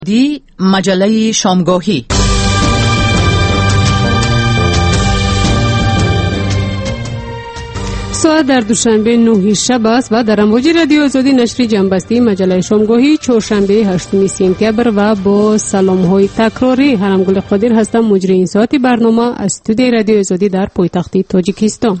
دی مجله شامگاهی. ساعت در دوشنبه 9 شب است و در امواج رادیو آزادی نشر جنبستی مجله شامگاهی چهارشنبه 8 سپتامبر و با سلام‌های تکراری هرمگل قادر هستم، مجری این ساعت برنامه از استودیوی رادیو آزادی در پایتخت تاجیکستان.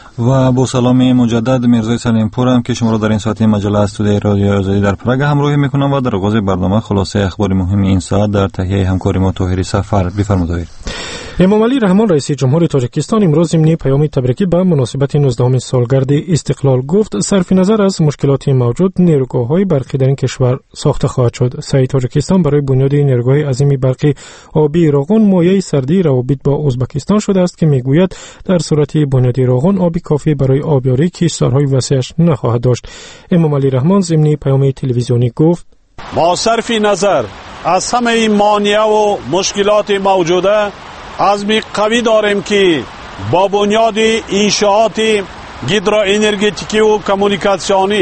و با سلام مجدد میرزای سلیمپور هم که شما را در این ساعت مجله استودیوی رادیو آزادی در پراگ همراهی میکنم و در آغاز برنامه خلاصه اخبار مهم این ساعت در تهیه همکاری ما طاهری سفر. بفرمایید. امام علی رحمان رئیس جمهور تاجیکستان امروز ضمن پیام تبریکی به مناسبت 19 سالگرد استقلال گفت صرف نظر از مشکلات موجود نیروگاه‌های برقی در این کشور ساخته خواهد شد. سعی تاجیکستان برای بنیاد نیروگاه عظیم برقی آبی راغون مایه سردی روابط با ازبکستان شده است که میگوید در صورت بنیاد راغون آبی کافی برای آبیاری کشورهای وسیعش نخواهد داشت. امام علی رحمان ضمن پیام تلویزیونی گفت با صرف نظر از همه این مانع و مشکلات موجوده عزم قوی داریم که با بنیاد انشاءات هیدروانرژتیکی و کمونیکاسیونی،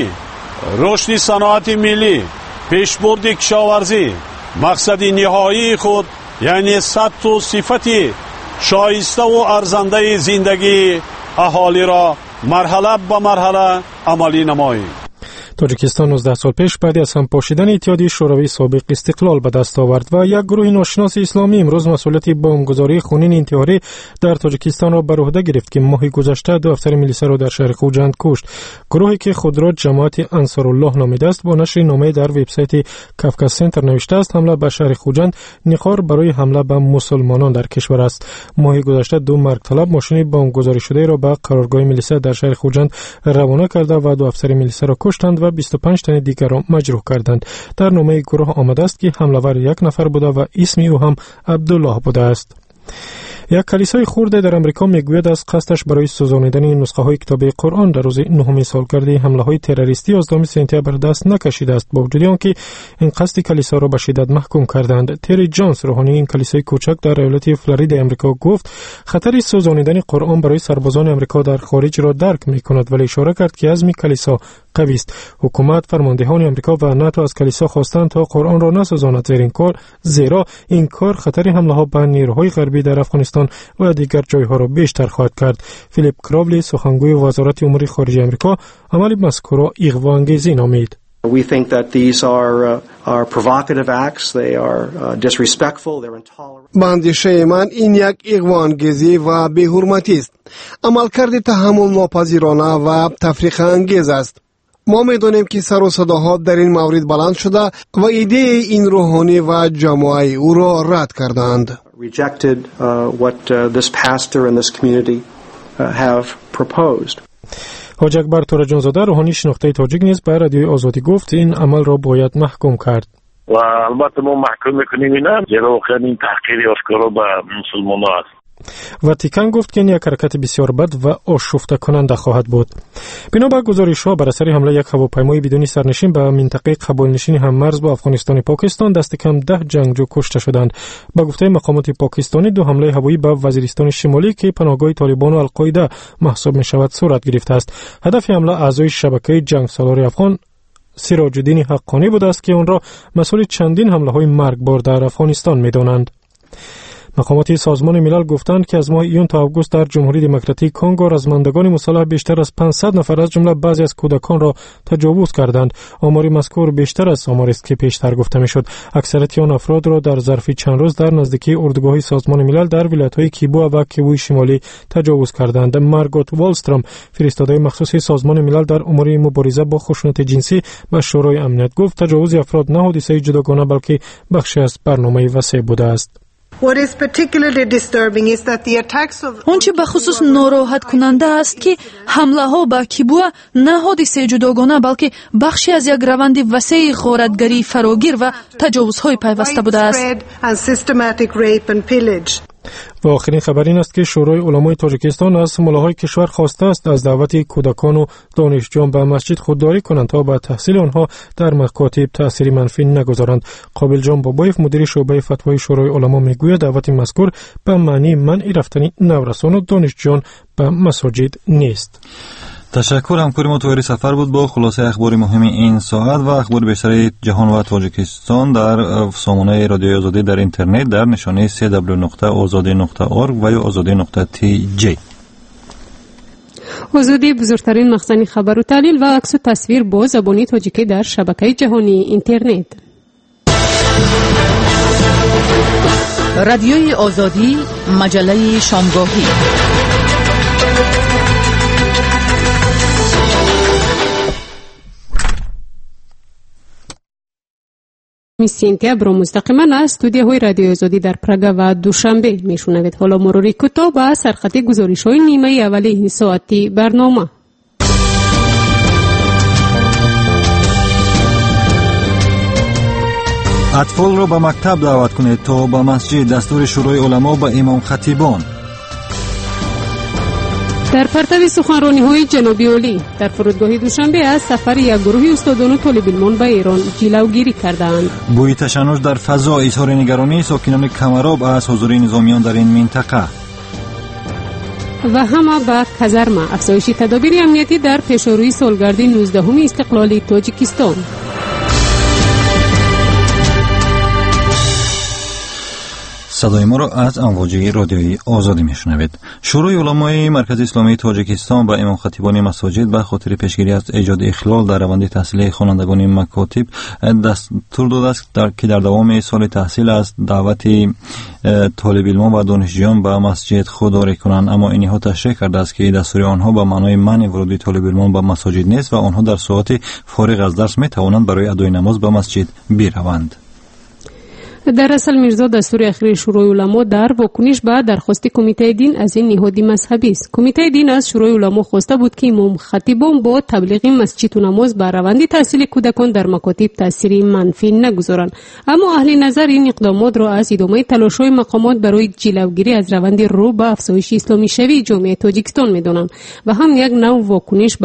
رشد صنعت ملی، پیشبرد کشاورزی، مقصد نهایی خود یعنی سطح و صفت شایسته و ارزنده زندگی اهالی را مرحله به مرحله عملی نماییم. تاجیکستان 19 سال پیش بعد از هم پاشیدن اتحادیه شوروی سابق استقلال به دست آورد و یک گروه ناشناس اسلامی امروز مسئولیت بمبگذاری خونین انتحاری در تاجیکستان را بر عهده گرفت که ماه گذشته 2 افسر میلیسا را در شهر خوجند کشت. گروهی که خود را جماعت انصارالله نامیده است با نشر نامه در وبسایت کافکا سنتر نوشته است حمله به شهر خوجند نخار برای حمله به مسلمانان در کشور است. ماه گذشته 2 مرگ طلب ماشین بمبگذاری شده را به قرارگاه میلیسا در شهر خوجند روانه کرده و 2 افسر میلیسا را کشتند و 25 تن دیگر را مجروح کردند. در نامه گروه آمده است که حمله‌ور 1 نفر بوده و اسم او هم عبدالله بوده است. یک کلیسای خرد در امریکا میگوید از قصدش برای سوزانیدن نسخه های کتاب قرآن در روز 9 سالگرد حمله های تروریستی 11 سپتامبر دست نکشیده است، با وجود آنکه این قصد کلیسا را به شدت محکوم کردند. تری جانز روحانی این کلیسای کوچک در ایالت فلوریدا امریکا گفت خطر سوزانیدن قرآن برای سربازان امریکا در خارج را درک میکند، ولی اشاره کرد که عزم کلیسا قوی است. حکومت، فرماندهان امریکا و ناتو از کلیسا خواستند تا قرآن را نسوزاند، زیرا این کار خطر حمله ها به نیروهای غربی در افغانستان و دیگر جایها را بیشتر خواهد کرد. فیلیپ کراولی سخنگوی وزارت امور خارجه امریکا عمل مذکور را اغواانگیزی نامید. We think that these are provocative acts. They are disrespectful. They're intolerant. باندیشه من این یک اغواانگیزی و بی‌حرمتی است. عملکرد تحمل ناپذیرانه و تفریق انگیز است. ما می‌دانیم که سر و صداها در این مورد بلند شده و ایده این روحانی و جماعه او را رد کردند. Rejected what this pastor and this community have proposed. حاج اکبر تورجانزاده روحانی شناخته تاجیک نیز به رادیوی آزادی گفت این عمل را باید محکوم کرد. و البته ما محکوم می‌کنیم اینا، زیرا واقعا این تحقیر آشکارا به مسلمانان است. واتیکان گفت که این یک حرکت بسیار بد و آشفته کننده خواهد بود. بنابر گزارش‌ها بر اثر حمله یک هواپیمای بدون سرنشین به منطقه قبایل‌نشین هم‌مرز با افغانستان پاکستان دست کم 10 جنگجو کشته شدند. با گفته مقامات پاکستانی 2 حمله هوایی به وزیرستان شمالی که پناهگاه طالبان و القاعده محسوب می‌شود صورت گرفته است. هدف حمله اعضای شبکه جنگسالار افغان سراج الدین حقانی بوده است که آن را مسئول چندین حمله‌های مرگبار در افغانستان می‌دانند. مقامات سازمان ملل گفتند که از ماه ایون تا آگوست در جمهوری دموکراتیک کنگو رزمندگان مسلح بیشتر از 500 نفر از جمله بعضی از کودکان را تجاوز کردند. آمار مذکور بیشتر از آماری است که پیشتر گفته میشد. اکثریت آن افراد را در ظرف چند روز در نزدیکی اردوگاه سازمان ملل در ولایت‌های کیبو و کیبوی شمالی تجاوز کردند. مارگوت والسترام، فرستاده مخصوص سازمان ملل در امور مبارزه با خشونت جنسی به شورای امنیت گفت تجاوز افراد نه حادثه جداگانه بلکه بخشی از برنامه وسیع بوده است. آنچه به خصوص ناراحت کننده است که حمله ها به کیبو نه حادثه جداگانه بلکه بخشی از یک روند وسیع غارتگری فراگیر و تجاوزهای پیوسته بوده است. و آخرین خبر این است که شورای علمای تاجیکستان از ملاهای کشور خواسته است از دعوت کودکان و دانشجویان به مسجد خودداری کنند تا به تحصیل آنها در مکاتب تأثیر منفی نگذارند. قابل جان بابایف مدیر شعبه فتوای شورای علما میگوید دعوت مذکور به معنی منع رفتن نورسان و دانشجویان به مساجد نیست. تشکر. همکاری ما طاهری سفر بود با خلاصه اخبار مهم این ساعت و اخبار بیشتر جهان و تاجیکستان در سامانه رادیوی آزادی در اینترنت در نشانه www.azadi.org و یا azadi.tj. آزادی بزرگترین مخزن خبر و تحلیل و عکس و تصویر با زبان تاجیکی در شبکه جهانی اینترنت. رادیوی آزادی، مجله شامگاهی. سینتیابر مستقیما از استودیوهای رادیو آزادی در پراگ و دوشنبه میشنوید. حالا مروری کوتاه با سرخط گزارش‌های نیمه اولی این ساعتی برنامه. اطفال را به مکتب دعوت کنید تا به مسجد. دستور شورای علما به امام خطیبان. در پرتو سخنرانی‌های جناب عالی در فرودگاه دوشنبه از سفر یک گروه استادان طالب علم به ایران جلوگیری کردند. بوی تشنج در فضا، اظهار نگرانی ساکنان کمراب از حضور نظامیان در این منطقه. و همه به کازارما، افزایش تدابیر امنیتی در پیشروی سالگرد 19 استقلال تاجیکستان. صدای ما را از امواج رادیویی آزادی میشنوید. شورای علمای مرکز اسلامی تاجیکستان به امام خطیبان مساجد به خاطر پیشگیری از ایجاد اخلال در روند تحصیلی خوانندگان مکاتب دستور داده است که در دوام سال تحصیل از دعوت طالب علمان و دانشجویان به مسجد خودداری کنند، اما اینها تشریح کرده است که دستور آنها به معنای منع ورود طالب علمان به مساجد نیست و آنها در ساعات فارغ از درس می توانند برای ادای نماز به مسجد بروند. در اصل میرزا دستور اخیر شورای علما در واکنش به درخواست کمیته دین از این نهاد مذهبی است. کمیته دین از شورای علما خواسته بود که امام خطیبان با تبلیغ مسجد و نماز بر روند تحصیل کودکان در مکاتب تأثیری منفی نگذارند، اما اهل نظر این اقدامات را از ادامه تلاش‌های مقامات برای جلوگیری از روند رو به افزایش اسلامی شوی جامعه تاجیکستان می‌دانند و هم یک نوع واکنش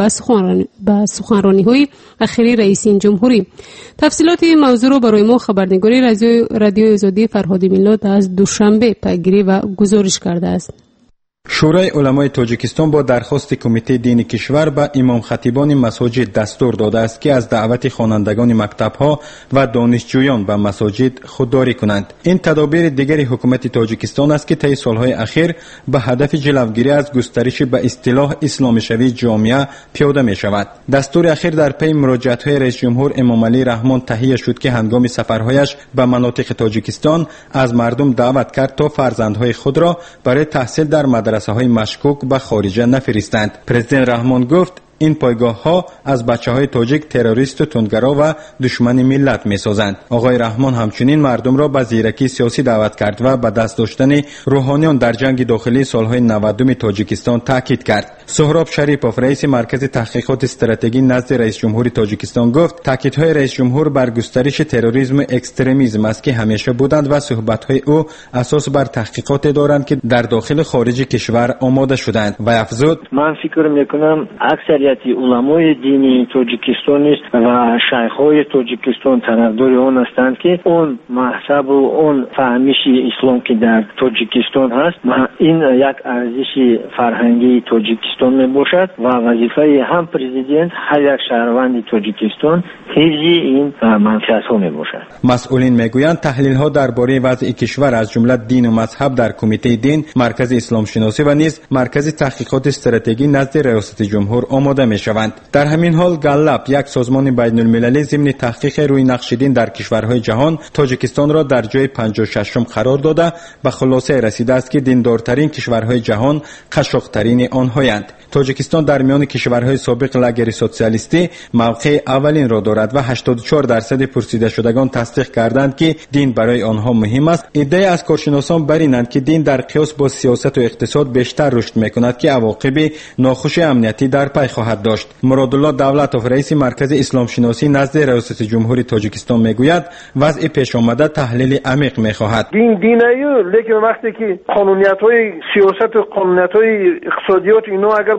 به سخنرانی‌های اخیر رئیس جمهوری. تفصیلات این موضوع را برای ما خبرنگار رادیو آزادی فرهاد میلاد از دوشنبه پیگیری و گزارش کرده است. شورای علمای تاجیکستان با درخواست کمیته دین کشور به امام خطیبان مساجد دستور داده است که از دعوت خوانندگان مکتب‌ها و دانشجویان به مساجد خودداری کنند. این تدابیر دیگری حکومت تاجیکستان است که طی سالهای اخیر به هدف جلوگیری از گسترش به اصطلاح اسلامی شوی جامعه پیاده می شود. دستور اخیر در پی مراجعت‌های رئیس جمهور امام علی رحمان تهیه شد که هنگام سفرهایش به مناطق تاجیکستان از مردم دعوت کرد تا فرزندهای خود را برای تحصیل در مدرسه‌های مشکوک به خارجه نفرستند. پرزیدنت رحمان گفت این پایگاه‌ها از بچه‌های تاجیک تروریست و تندگرا و دشمن ملت می‌سازند. آقای رحمان همچنین مردم را به زیرکی سیاسی دعوت کرد و به دست داشتن روحانیان در جنگ داخلی سالهای 90 تاجیکستان تاکید کرد. سهراب شریپوف رئیس مرکز تحقیقات استراتژی نزد رئیس جمهور تاجیکستان گفت تاکیدهای رئیس جمهور بر گسترش تروریسم و اکستریمیسم است که همیشه بودند و صحبت‌های او اساس بر تحقیقات دارند که در داخل و خارج کشور آماده شدند و افزود من فکر می‌کنم اکثریت علمای دینی تاجیکستان است و شیخ‌های تاجیکستان طرفدار آن هستند که اون مذهب و اون فهمیش اسلام که در تاجیکستان هست این یک ارزش فرهنگی تاجیکستان میباشد و وظیفه هم پرزیدنت هر یک شهروند تاجیکستان حفظ این منفعت‌ها میباشد. مسئولین میگویند تحلیل‌ها درباره وضع کشور از جمله دین و مذهب در کمیته دین، مرکز اسلام شناسی و نیز مرکز تحقیقات استراتژی نزد ریاست جمهور آماده میشوند. در همین حال گالاب یک سازمان بین المللی ضمن تحقیق روی نقش دین در کشورهای جهان تاجیکستان را در جای 56م قرار داده به خلاصه رسیده است که دیندارترین کشورهای جهان قشاق‌ترین آنهایند. تاجیکستان در میان کشورهای سابق لاگر سوسیالیستی موقع اولین را دارد و 84% پرسیده شدگان تصدیق کردند که دین برای آنها مهم است. ادعای از کارشناسان بر اینند که دین در قیاس با سیاست و اقتصاد بیشتر رشد میکند که عواقب ناخوش امنیتی در پی خواهد داشت. مرادالله دولتوف رئیس مرکز اسلام شناسی نزد ریاست جمهوری تاجیکستان میگوید وضع پیش آمده تحلیل عمیق میخواهد. دین دینه لیکن وقتی که قانونیت‌های سیاست و قانونیت‌های اقتصادیات اینا اگر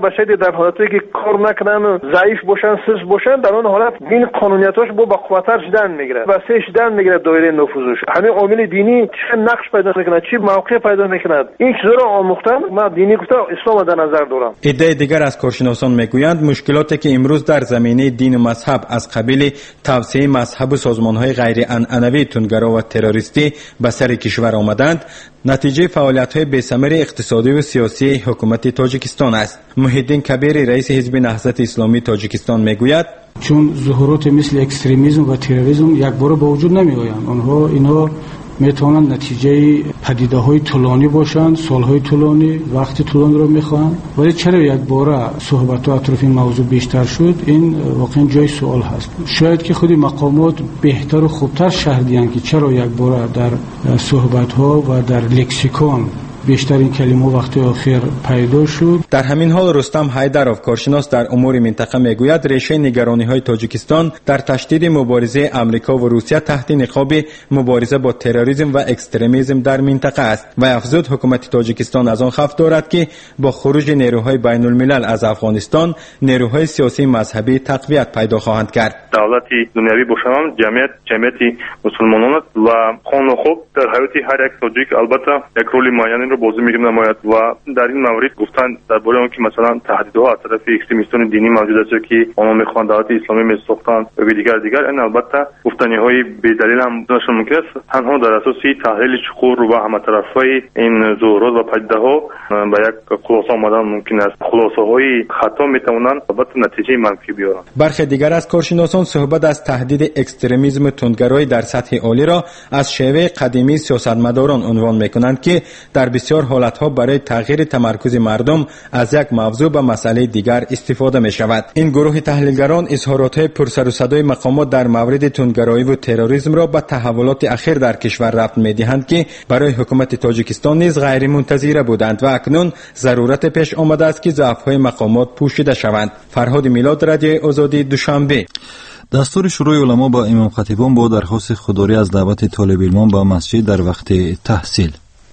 بشری در حالتی که کار نکنن و ضعیف باشن سست باشن در اون حالت دین قانونیتاش با قوت‌تر شدن میگیره و سه شدن میگیره دایره نفوذش. همین عامل دینی چه نقش پیدا میکنه چه موقع پیدا میکنه این چیزا رو آموختم ما دینی گفتم اسلام در نظر دارم. ایده دیگر از کارشناسان میگویند مشکلاتی که امروز در زمینه دین و مذهب از قبیل توسعه مذهب و سازمان‌های غیر عنعنوی تندگرا و تروریستی به سر کشور آمدند نتیجه فعالیت‌های بی‌ثمر اقتصادی و سیاسی حکومت تاجیکستان است. محیدین کبیر رئیس حزب نهضت اسلامی تاجیکستان میگوید چون ظهورات مثل اکستریمیسم و تروریسم یک بار با وجود نمی‌آیند. اینا میتونن نتیجه پدیده‌های طولانی باشند، سالهای طولانی، وقت طولانی رو میخوان. ولی چرا یک بار صحبت اطراف این موضوع بیشتر شد؟ این واقعا جای سوال هست. شاید که خودی مقامات بهتر و خوبتر شرح دهند که چرا یک بار در صحبت‌ها و در لکسیکون بیشتر این کلمه وقتی آخر پیدا شد. در همین حال رستم حیدرов کارشناس در امور منطقه میگوید ریشه نگرانی‌های تاجیکستان در تشدید مبارزه امریکا و روسیه تحت نقاب مبارزه با تروریسم و اکستریمیسم در منطقه است و افزود حکومت تاجیکستان از آن خوف دارد که با خروج نیروهای بین الملل از افغانستان نیروهای سیاسی مذهبی تقویت پیدا خواهند کرد. دولت دنیوی باشند جمعیت مسلمانان و خان و خوب در حیات هر یک تاجیک البته یک رول معین رو بازی می‌نماید و در این مورد گفتن درباره اون که مثلا تهدیدها از طرف اکستریمیستان دینی موجود است که آنها می‌خواهند دولت اسلامی می‌ساختن و دیگر این البته گفتنی‌های بی‌دلیل هم داشتن ممکن است تنها در اساس تحلیل چقور و همطرفای این ظهورات و پدیده‌ها به یک خلاصه آمدن ممکن است. خلاصه‌های خطا می‌توانند البته نتیجه منفی بیارند. برخی دیگر از کارشناسان صحبت از تهدید اکستریمیسم تندگرایی در سطح عالی را از شیوه قدیمی سیاستمداران عنوان می‌کنند که در بسیار حالتها برای تغییر تمرکز مردم از یک موضوع به مسئله دیگر استفاده می شود. این گروه تحلیلگران اظهارات پرسر و صدای مقامات در مورد تندگرایی و تروریسم را به تحولات اخیر در کشور ربط می دهند که برای حکومت تاجیکستان نیز غیر منتظره بودند و اکنون ضرورت پیش آمده است که ضعف‌های مقامات پوشیده شوند. فرهاد میلاد، رادیو آزادی، دوشنبه. دستور شروع علما با امام خطیبان با درخواست خودداری از دعوت طالب علمان به مسجد در وقت تحصیل.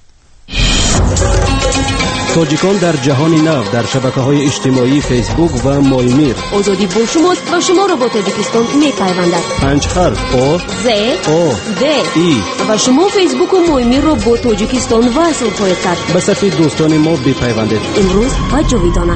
تاجیکان در جهان نو در شبکه‌های اجتماعی فیسبوک و مایمیر. آزادی با شماست و شما را با تاجیکستان می‌پیوندد. 5 حرف آ ز آ د ای و شما فیسبوک و مایمیر را با تاجیکستان وصل خواهید کرد. به صفحه دوستان ما بپیوندید. امروز و جاویدانه.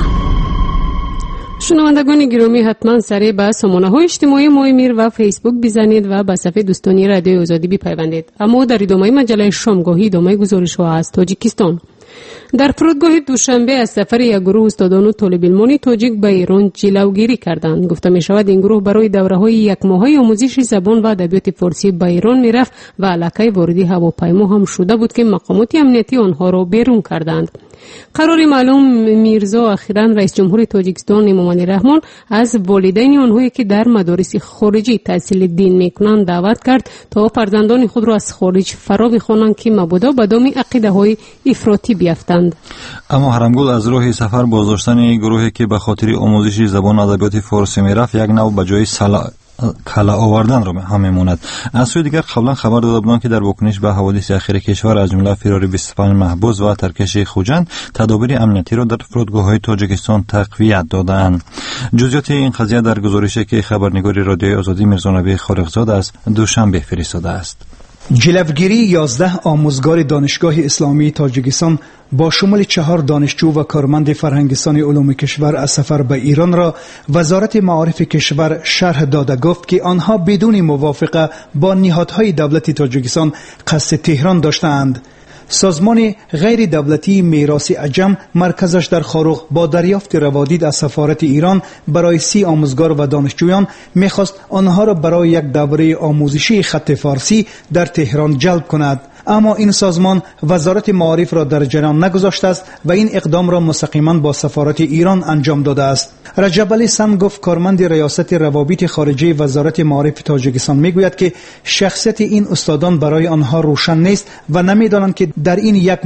شنوندگان گرامی حتما سریع به سامانه‌های اجتماعی مایمیر و فیسبوک بزنید و به صفحه دوستانی رادیو آزادی بپیوندید. اما در ادامه مجله شامگاهی ادامه گزارش‌ها از تاجیکستان. در فرودگاه دوشنبه از سفر یک گروه استادان و طالب علمان تاجیک به ایران جلوگیری کردند. گفته می شود این گروه برای دوره‌های یک ماهه آموزش زبان و ادبیات فارسی به ایران میرفت و علاقه واردی هواپیما هم شده بود که مقامات امنیتی آنها را بیرون کردند. قرار معلوم میرزا اخیراً رئیس جمهور تاجیکستان امامعلی رحمان از والدین آنهایی که در مدارس خارجی تحصیل دین میکنند دعوت کرد تا فرزندان خود را از خارج فرا بخوانند که مبادا به دام عقیده‌های افراطی بیفتند. اما حرمگل از راه سفر بازداشتن گروهی که به خاطر آموزش زبان و ادبیات فارسی میرفت یک نوع به جای کلا آوردن را هم میموند. از سوی دیگر قبلا خبر داده بودند که در واکنش به حوادث اخیر کشور از جمله فرار 25 محبوس و ترکش خوجند تدابیر امنیتی را در فرودگاه‌های تاجیکستان تقویت دادند. جزئیات این قضیه در گزارشی که خبرنگار رادیو آزادی میرزا نبی خالقزاد از دوشنبه فرستاده است. جلوگیری 11 آموزگار دانشگاه اسلامی تاجیکستان با شمول 4 دانشجو و کارمند فرهنگستان علوم کشور از سفر به ایران را وزارت معارف کشور شرح داده گفت که آنها بدون موافقه با نهادهای دولت تاجیکستان قصد تهران داشتند. سازمان غیر دولتی میراث عجم مرکزش در خاروق با دریافت روادید از سفارت ایران برای 30 آموزگار و دانشجویان میخواست آنها را برای یک دوره آموزشی خط فارسی در تهران جلب کند. اما این سازمان وزارت معارف را در جریان نگذاشته است و این اقدام را مستقیما با سفارت ایران انجام داده است. رجب علی سمگوف کارمند ریاست روابط خارجی وزارت معارف تاجیکستان میگوید که شخصیت این استادان برای آنها روشن نیست و نمیدانند که در این یک ماه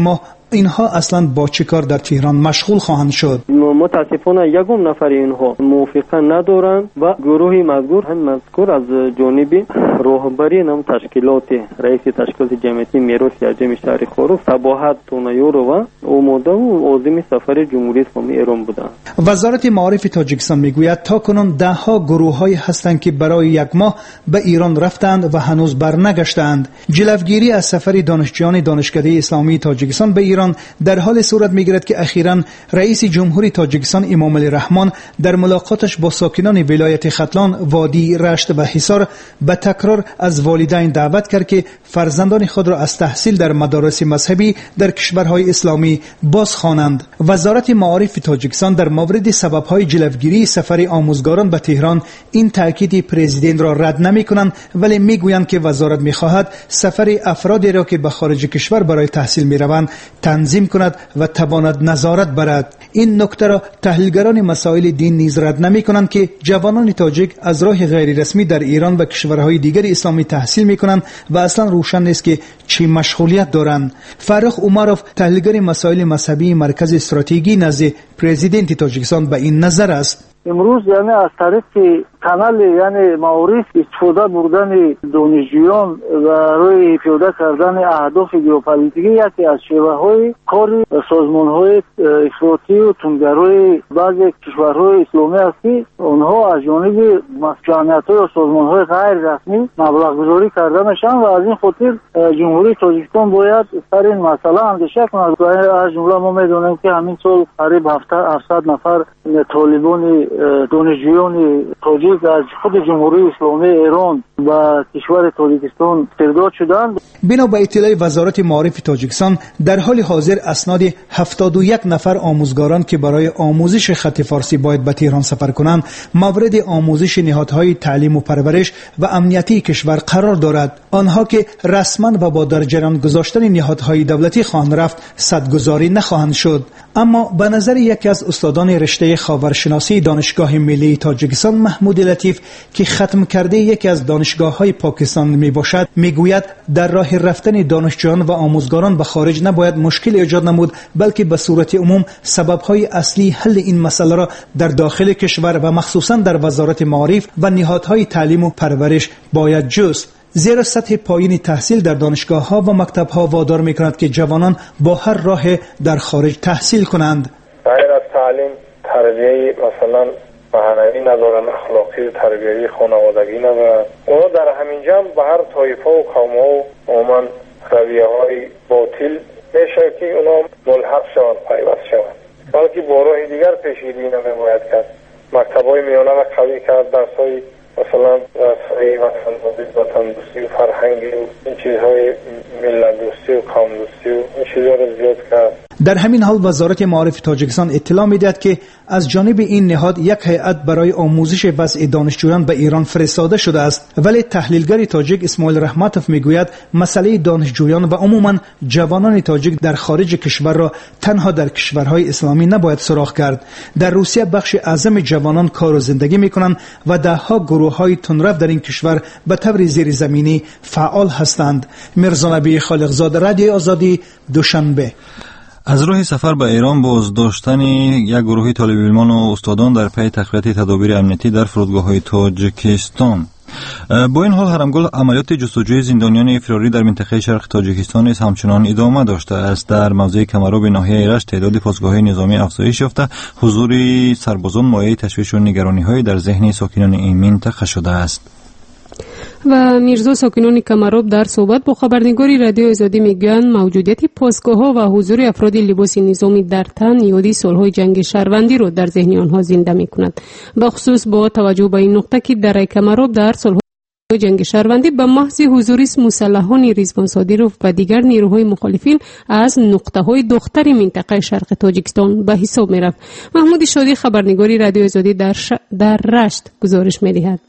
اینها اصلا با چه کار در تهران مشغول خواهند شد؟ متاسفانه یگم نفر اینها موافقه ندارند و گروه مذکور از جانب راهبری نام تشکیلات رئیس تشکیلات جمعیتی میراث جمع شهر خروف صباحت تونایورو و اومده و عازم سفر جمهوری اسلامی ایران بودند. وزارت معارف تاجیکستان میگوید تا کنون ده ها گروه‌هایی هستند که برای یک ماه به ایران رفتند و هنوز برنگشتند. جلوگیری از سفر دانشجویان دانشکده اسلامی تاجیکستان به ایران در حال صورت میگیرد که اخیراً رئیس جمهوری تاجیکستان امام علی رحمان در ملاقاتش با ساکنان ولایت ختلان، وادی رشت و حصار به تکرار از والدین دعوت کرد که فرزندان خود را از تحصیل در مدارس مذهبی در کشورهای اسلامی بازخوانند. وزارت معارف تاجیکستان در مورد سبب‌های جلوگیری سفر آموزگاران به تهران این تاکید پرزیدنت را رد نمی‌کنند، ولی میگویند که وزارت می‌خواهد سفر افرادی را که به خارج کشور برای تحصیل می‌روند تنظیم کند و تواند نظارت برد. این نکته را تحلیلگران مسائل دین نیز رد نمی‌کنند که جوانان تاجیک از راه غیر رسمی در ایران و کشورهای دیگر اسلامی تحصیل می‌کنند و اصلا روشن نیست که چه مشغولیت دارند. فرخ عمروف تحلیلگر مسائل مذهبی مرکز استراتژی نزد پرزیدنت تاجیکستان به این نظر است. امروز یعنی از طریق کانال یعنی معارف استفاده بردن دانشجویان و روی پیاده کردن اهداف ژئوپلیتیکی یکی از شیوه‌های کار سازمان‌های افراطی و تندروی بعضی کشورهای اسلامی است که آنها از جانب جمعیت‌های و سازمان‌های غیر رسمی مبلغ‌گذاری کردنشان و از این خاطر جمهوری تاجیکستان باید سر این مسئله اندیشه کند. از جمله ما می‌دانیم که همین سال قریب 700 نفر طالبان دانشجویان تاجیک از خود جمهوری اسلامی ایران و کشور تاجیکستان استرداد شدند. بنا به اطلاع وزارت معارف تاجیکستان در حال حاضر اسناد 71 نفر آموزگاران که برای آموزش خط فارسی باید به تهران سفر کنند مورد آموزش نهادهای تعلیم و پرورش و امنیتی کشور قرار دارد. آنها که رسما و با در جریان گذاشتن نهادهای دولتی خواهند رفت صدگذاری نخواهند شد. اما به نظر یکی از استادان رشته خاورشناسی دانشگاه ملی تاجیکستان محمود لطیف که ختم کرده یکی از دانشگاه‌های پاکستان میباشد میگوید در راه رفتن دانشجویان و آموزگاران به خارج نباید مشکل ایجاد نمود، بلکه به صورت عموم سبب‌های اصلی حل این مسئله را در داخل کشور و مخصوصا در وزارت معارف و نهادهای تعلیم و پرورش باید جست. زیرا سطح پایین تحصیل در دانشگاه‌ها و مکتب‌ها وادار می‌کند که جوانان با هر راه در خارج تحصیل کنند. غیر از تعلیم تربیه مثلا معنوی ندارن، اخلاقی تربیتی خانوادگی ندارن. اونا در همین جمع به هر طایفه و قوم‌ها و عموما رویه‌های باطل میشه که اونا ملحق شوند، پیوست شوند، بلکه با راه دیگر پیشگیری نمی‌باید کرد. مکتب‌های میانه را قوی کرد، درس‌های مثلا وطن دوستی و فرهنگی و این چیزهای ملت دوستی و قوم دوستی و این چیزها را زیاد کرد. در همین حال وزارت معارف تاجیکستان اطلاع می‌دهد که از جانب این نهاد یک هیئت برای آموزش وضع دانشجویان به ایران فرستاده شده است، ولی تحلیلگر تاجیک اسماعیل رحمتوف میگوید مسئله دانشجویان و عموما جوانان تاجیک در خارج کشور را تنها در کشورهای اسلامی نباید سراغ کرد. در روسیه بخش اعظم جوانان کار و زندگی می‌کنند و ده‌ها گروه‌های تندرو در این کشور به طور زیرزمینی فعال هستند. میرزا نبی خالقزاد، رادیو آزادی، دوشنبه. از راه سفر به ایران باز داشتن یک گروه طالب علمان و استادان در پی تقویت تدابیر امنیتی در فرودگاه‌های تاجیکستان. با این حال هرمگل عملیات جستجوی زندانیان فراری در منطقه شرق تاجیکستان نیز همچنان ادامه داشته است. در موضع کمرو به ناحیه رشت تعداد پاسگاه‌های نظامی افزایش یافته، حضور سربازان مایه تشویش و نگرانی‌های در ذهن ساکنان این منطقه شده است. و میرزا ساکنان کمراب در صحبت با خبرنگاری رادیو آزادی میگویند موجودیت پاسگاه‌ها و حضور افراد لباس نظامی در تن یادی سالهای جنگ شهروندی را در ذهن آنها زنده می‌کند. به خصوص با توجه به این نقطه که در کمراب در سالهای جنگ شهروندی به محض حضور مسلحان رضوان صادرov و دیگر نیروهای مخالفین از نقطه‌های دختر منطقه شرق تاجیکستان به حساب می‌رفت. محمود شادی خبرنگاری رادیو آزادی در رشت گزارش می‌دهد.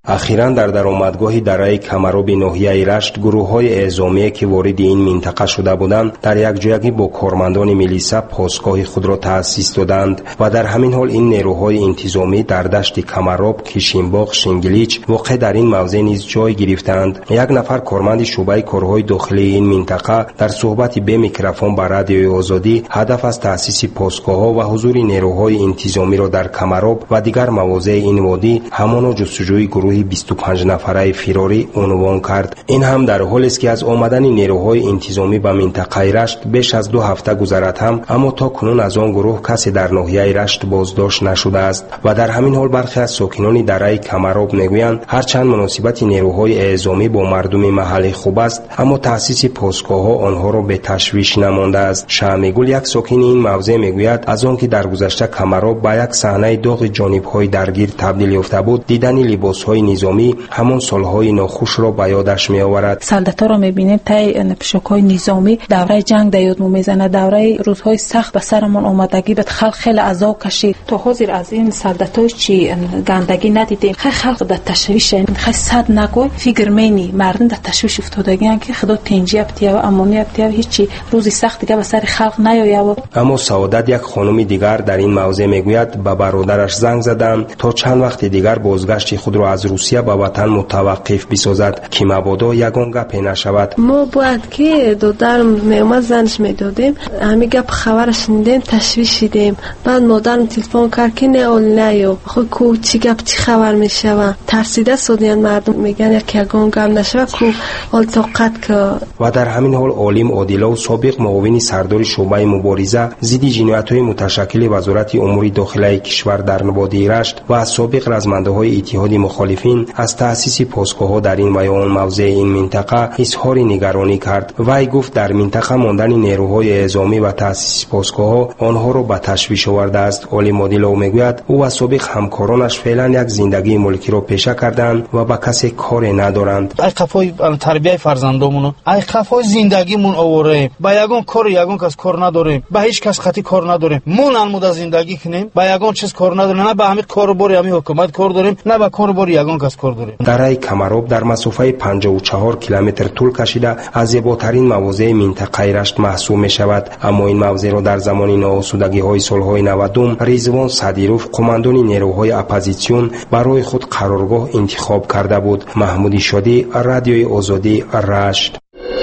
اخیراً در درآمدگاه دره کمراب ناحیه رشت گروه‌های اعزامی که وارد این منطقه شده بودند در یکجایی با کارمندان میلیسا پاسگاه خود را تأسیس دادند و در همین حال این نیروهای انتظامی در دشت کمراب، کشیمباغ، شنگلیچ واقع در این موضع نیز جای گرفتند. یک نفر کارمند شعبه کارهای داخلی این منطقه در صحبت به میکروفون با رادیوی آزادی هدف از تأسیس پاسگاه‌ها و حضور نیروهای انتظامی را در کمراب و دیگر مواضع این وادی همان جستجوی گروه 25 نفره فراری عنوان کرد. این هم در حالی است که از آمدن نیروهای انتظامی به منطقه رشت بیش از 2 هفته گذرد هم اما تا کنون از آن گروه کسی در ناحیه رشت بازداشت نشده است و در همین حال برخی از ساکنان دره کمراب میگویند هرچند مناسبت نیروهای اعزامی با مردم محلی خوب است اما تأسیس پاسگاه‌ها آنها را به تشویش نمانده است. شهمیگل یک ساکن این موضع میگوید از آن که در گذشته کمراب به یک صحنه داغ جانب‌های درگیر تبدیل یافته بود دیدن لباس‌های نظامی همان سالهای ناخوش را به یادش می‌آورد. سالداتا را می‌بینیم طی پشک‌های نظامی دوره جنگ در یادمون میزنه، دوره روزهای سخت به سرمون آمدگی به خلق خیلی عذاب کشید. تا حاضر از این سالداتا چی گندگی ندیدیم. خیلی خلق در تشویش خیلی صد نگوی فکر مینی مردم در تشویش افتادگیان که خدا تنجی ابتیا و امانی ابتیا هیچی روزی سخت دیگه به سر خلق نیاید. اما سعادت یک خانم دیگر در این موضع میگوید به برادرش زنگ زدم تا چند وقت دیگر بازگشت خود را از روسیه به وطن متوقف بسازد که مبادا یگان گپ نشود. ما باید که دادرم میومد زنش میدادیم همین گپ خبرش شنیدیم تشویش شدیم. بعد مادرم تلفن کرد که نه اول نیو خود کو چی گپ چی خبر میشوه ترسیده سودیان مردم میگن یک یگان گپ نشوه کو حال طاقت که. و در همین حال عالم عادلو سابق معاون سردار شعبه مبارزه ضد جنایت‌های متشکل وزارت امور داخلی کشور در وادی رشت و از سابق رزمنده‌های اتحاد مخالفین از تأسیس پاسگاه‌ها در این و آن موضع این منطقه اظهار نگرانی کرد. وی گفت در منطقه ماندن نیروهای اعزامی و تأسیس پاسگاه‌ها آنها را به تشویش آورده است. عالم عادلو میگوید او و سابق همکارانش فعلا یک زندگی ملکی را پیشه کردند و به کسی کار ندارند. ای قفای تربیت فرزندامون ای قفای زندگیمون آوره با یگان کار یگان کس کار نداریم با هیچ کس خطی کار نداریم مون انموده زندگی کنیم با یگان چیز کار نداریم نه به همین کار باری همین حکومت کار داریم نه به کار باری یگان کس کار داریم. دره کمراب در مسافه 54 کیلومتر طول کشیده از زیباترین مواضع منطقه رشت محسوب می شود اما این موضع را در زمان ناآسودگی های سالهای 90 رضوان صدیروف قماندان نیروهای اپوزیسیون برای خود قرارگاه انتخاب کرده بود. محمود شادی، رادیوی آزادی، رشت.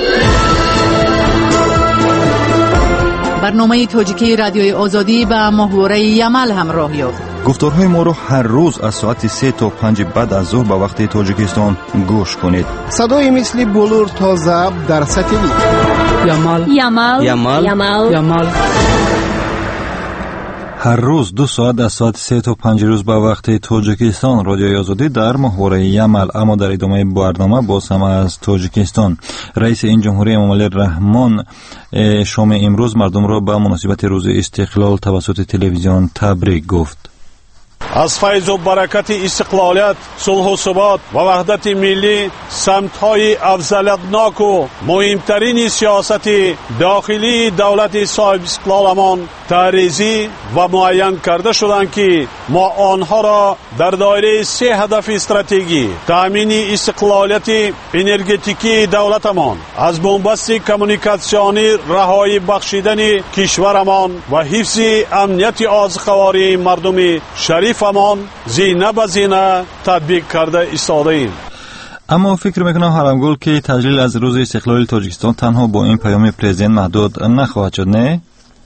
برنامه تاجیکی رادیوی آزادی به ماهواره یمل همراه یافت. گفتارهای ما رو هر روز از ساعت 3 تا 5 بعد از ظهر به وقت تاجیکستان گوش کنید. صدای مثل بلور تا ضبط در ساتلیت. یمل هر روز 2 ساعت از ساعت 3 تا 5 روز به وقت تاجیکستان رادیوی آزادی در ماهواره یمل. اما در ادامه برنامه باز هم از تاجیکستان رئیس این جمهوری امامعلی رحمان شام امروز مردم را به مناسبت روز استقلال توسط تلویزیون تبریک گفت. از فیض و برکت استقلالیت، صلح و ثبات و وحدت ملی سمت‌های افضلیت‌ناک و مهمترین سیاست داخلی دولت صاحب استقلالمان تعریضی و معین کرده شدند که ما آنها را در دایره 3 هدف استراتژی تامین استقلالیت انرژتیکی دولتمان، از بنبست کمیونیکاسیونی رهایی بخشیدن کشورمان و حفظ امنیت آزخواری مردم شریفمان زینه به زینه تطبیق کرده ایستاده‌ایم. اما فکر میکنم حرامگل که تجلیل از روز استقلال تاجیکستان تنها با این پیام پرزیدنت محدود نخواهد شد، نه؟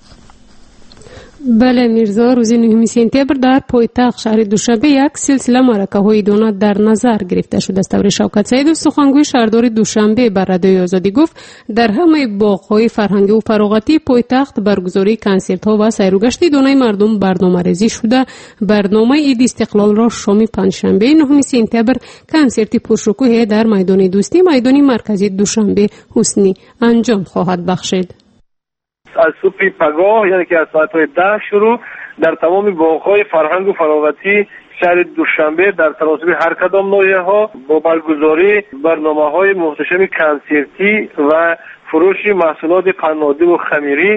بله میرزا، روز 9 سپتامبر در پایتخت شهر دوشنبه یک سلسله معرکه‌های دو در نظر گرفته شده است. دکتر شوکت سعیدوف سخنگوی شهردار دوشنبه بر رادیوی آزادی گفت در همه باغ‌های فرهنگی و فراغتی پایتخت برگزاری کنسرت‌ها و سیروگشت دانه مردم برنامه‌ریزی شده. برنامه عید استقلال را شام پنجشنبه 9 سپتامبر کنسرت پرشکوه در میدان دوستی میدان مرکزی دوشنبه حسنی انجام خواهد بخشید. از صبح پگاه یعنی که از ساعت‌های 10 شروع در تمام باغ‌های فرهنگ و فراغتی شهر دوشنبه در تناسب هر کدام ناحیه‌ها با برگزاری برنامه‌های محتشم کنسرتی و فروش محصولات قنادی و خمیری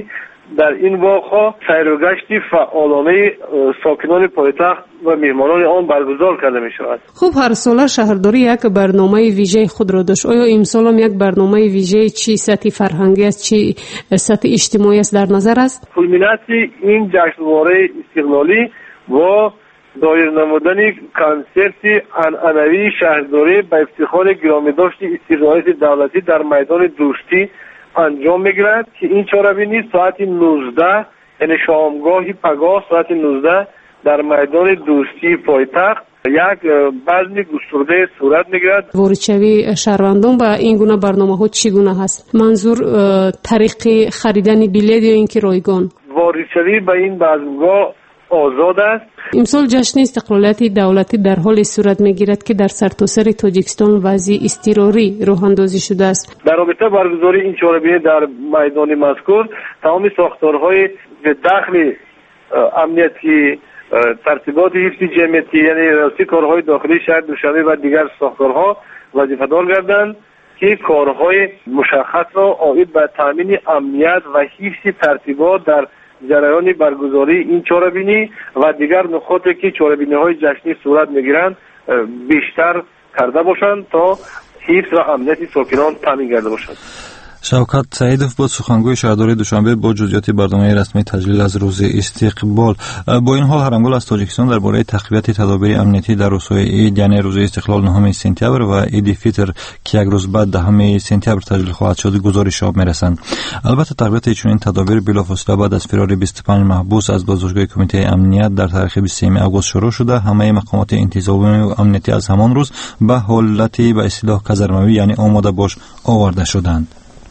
در این واقعه سیروگشتی فعالانه ساکنان پایتخت و میهمانان آن برگزار کرده می شود. خب هر ساله شهرداری یک برنامه ویژه خود را داشت. آیا امسال هم یک برنامه ویژه چی سطح فرهنگی است چی سطح اجتماعی است در نظر است؟ کلمیناسی این جشنواره استقلالی و دایر نمودن کنسرت عنعنوی شهرداری به افتخار گرامی داشت استقلال دولتی در میدان دوستی انجام میگیرد که این چهاربینی ساعت 19 یعنی شامگاهی پگاه ساعت 19 در میدان دوستی پایتخت یک بزم گسترده صورت میگیرد. واردشوی شهروندان با این گونه برنامه‌ها چگونه هست؟ منظور طریق خریدن بلیط یا اینکه رایگان؟ واردشوی به این بزمگاه آزاد است. امسال جشن استقلالیت دولتی در حال صورت میگیرد که در سرتاسر تاجیکستان وضع اضطراری راه اندازی شده است. در رابطه برگزاری این چهاربینی در میدان مذکور تمام ساختارهای داخلی امنیتی ترتیبات حفظ جمعیتی یعنی راستی کارهای داخلی شهر دوشنبه و دیگر ساختارها وظیفه‌دار گردند که کارهای مشخص را عاید به تامین امنیت و حفظ ترتیبات در جریان برگزاری این چهاربینی و دیگر نقاطی که چهاربینی‌های جشنی صورت می‌گیرند بیشتر کرده باشند تا حفظ و امنیت ساکنان تامین گردیده باشد. شوکت سعیدов بود سخنگوی شهرداری دوشنبه با جزئیات برنامه رسمی تجلیل از روز استقبال. با این حال هرانگل از تاجیکستان درباره تقویت تدابیر امنیتی در روزهای عید یعنی روز استقلال 9 سپتامبر و عید فطر که یک روز بعد 10 سپتامبر تجلیل خواهد شد گزارش یاب می‌رسند. البته تقویت چنین تدابیر بلافاصله بعد از فرار 25 محبوس از بازداشتگاه کمیته امنیت در تاریخ 23 آگوست شروع شده. همه مقامات انتظامی و امنیتی از همان روز به حالتی به اصطلاح کازرموی یعنی آماده باش آورده شدند.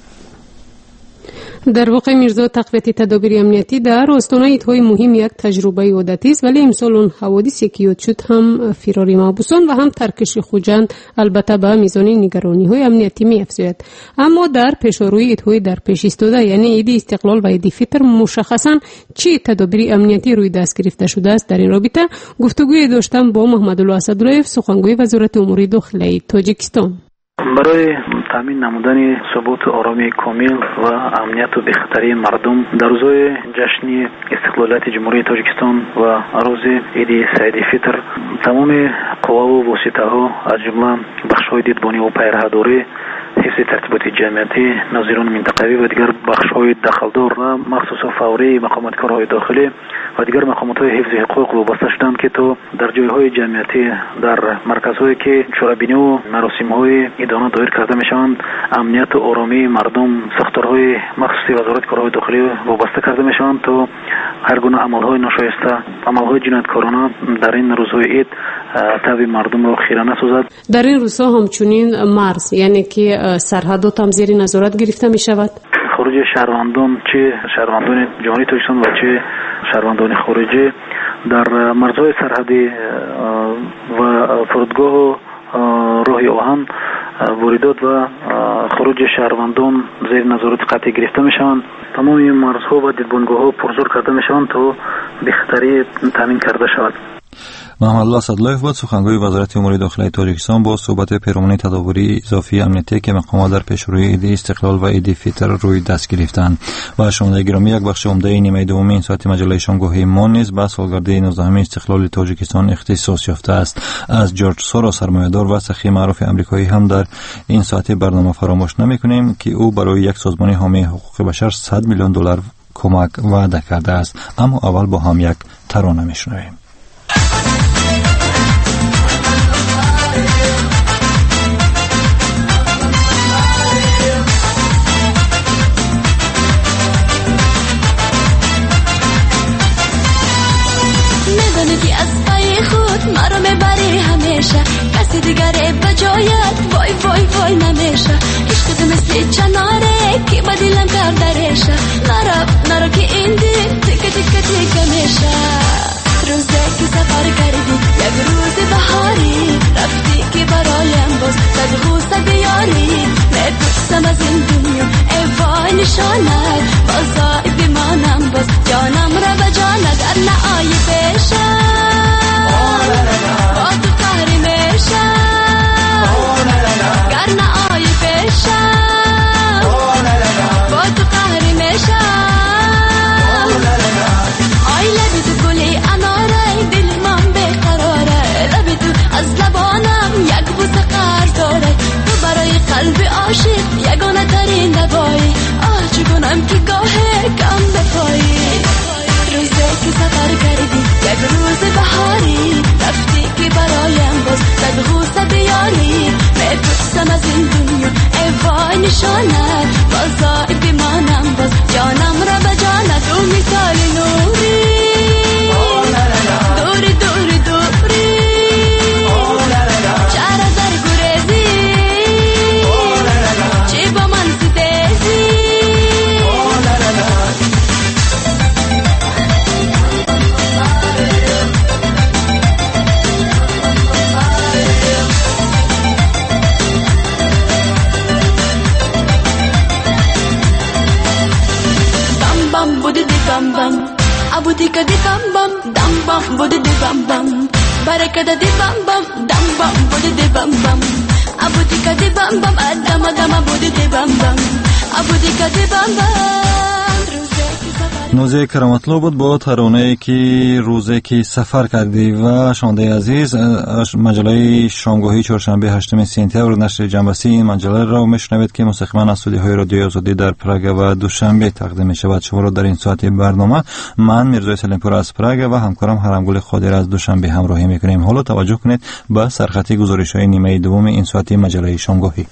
در واقع میرزا تقویت تدابیر امنیتی در آستانه عیدهای مهم یک تجربه عادتی است، ولی امسال اون حوادثی که یاد شد هم فرار محبوسان و هم ترکش خوجند البته به میزان نگرانی‌های امنیتی می‌افزاید. اما در پیشروی عیدهای در پیش ایستاده یعنی عید استقلال و عید فطر مشخصاً چه تدابیر امنیتی روی دست گرفته شده است؟ در این رابطه گفتگوی داشتم با محمدالله اسدالله سخنگوی وزارت امور داخلی تاجیکستان. برای تامین نمودن ثبات و آرامی کامل و امنیت و بخطری مردم در روزهای جشنی استقلالیت جمهوری تاجیکستان و روز عید سعید فطر تمام قوا و واسطه‌ها از جمله بخش‌های دیدبانی و پیرهداری حفظ ترتیبات جمعیتی ناظران منطقوی و دیگر بخش‌های دخلدار و مخصوصا فوری مقامات کارهای داخلی و دیگر مقامات حفظ حقوق وابسته شدند که تا در جایهای جمعیتی در مرکزهایی که چهاربینی و مراسم‌های عیدانه دایر کرده میشوند امنیت و آرامی مردم ساختارهای مخصوصی وزارت کارهای داخلی وابسته کرده میشوند تا هر گونه عمل‌های ناشایسته عمل‌های جنایتکارانه در این روزهای عید طبع مردم را خیره نسازد. در این روزها همچنین مرز یعنی که سرحدات هم زیر نظارت گرفته می شود. خروج شهروندان چه شهروندان جمهوری تاجیکستان و چه شهروندان خارجی در مرزهای سرحدی و فرودگاه و راه آهن واردات و خروج شهروندان زیر نظارت قطعی گرفته می شوند. تمام این مرزها و دیدبانگاه‌ها پرزور کرده می شوند تا بخطری تامین کرده شود. محمدالله اسدالله بود سخنگوی وزارت امور داخلی تاجیکستان با صحبت پیرامون تدابیر اضافی امنیتی که مقامات در پیشروی عید استقلال و عید فطر روی دست گرفتند. و شنوندگان گرامی یک بخش عمده نیمه دوم این ساعت مجله شامگاهی ما نیز به سالگرد 19 استقلال تاجیکستان اختصاص یافته است. از جورج سوروس سرمایه‌دار و سخی معروف آمریکایی هم در این ساعت برنامه فراموش نمی‌کنیم که او برای یک سازمان حامی حقوق بشر 100 میلیون دلار کمک وعده کرده است. اما اول با هم یک ترانه میشنویم. مرا میبری همیشه کسی دیگره بجایت وای وای وای نمیشه عشق مثل چناره که با دلم کردرشه نرا که این دل تیکه تیکه تیکه میشه روزه که سفر کردی یک روز بهاری رفتی که برایم باز صد غوصه بیاری میپرسم از این دنیا ای وای نشانت بازای بمانم باز جانم را به جانت در نعای پیشم با تو قهری میشم گر نعای پیشم با تو قهری میشم هم که گاه کم به پایی روزه که سفر کردی یک روز بهاری رفتی که برایم باز صد غوصه بیاری میپرسم از این دنیا ای وای نشانت بازای بیمانم باز جانم را به جانت او مثال نوری دوری دوری دوری چهره در گریزی چی با من ستیزی bam bam abuti ka di bam bam dam bam bodi di bam bam baraka da di bam bam dam bam bodi di bam bam abuti ka di bam bam adama dama bodi di bam bam abuti ka di bam bam نوزه کرامتلو بود با ترانه‌ای که روزی که سفر کردی و شنونده عزیز مجله شامگاهی چهارشنبه 8 سپتامبر نشر جنبستی این مجله را میشنوید که مستقیما از استودیوهای رادیوی آزادی در پراگ و دوشنبه تقدیم می‌شود. شما را در این ساعت برنامه من میرزا سلیمپور از پراگ و همکارم هرمگل خادر از دوشنبه همراهی می‌کنیم. حالا توجه کنید به سرخطی گزارش‌های نیمه دوم این ساعت مجله شامگاهی.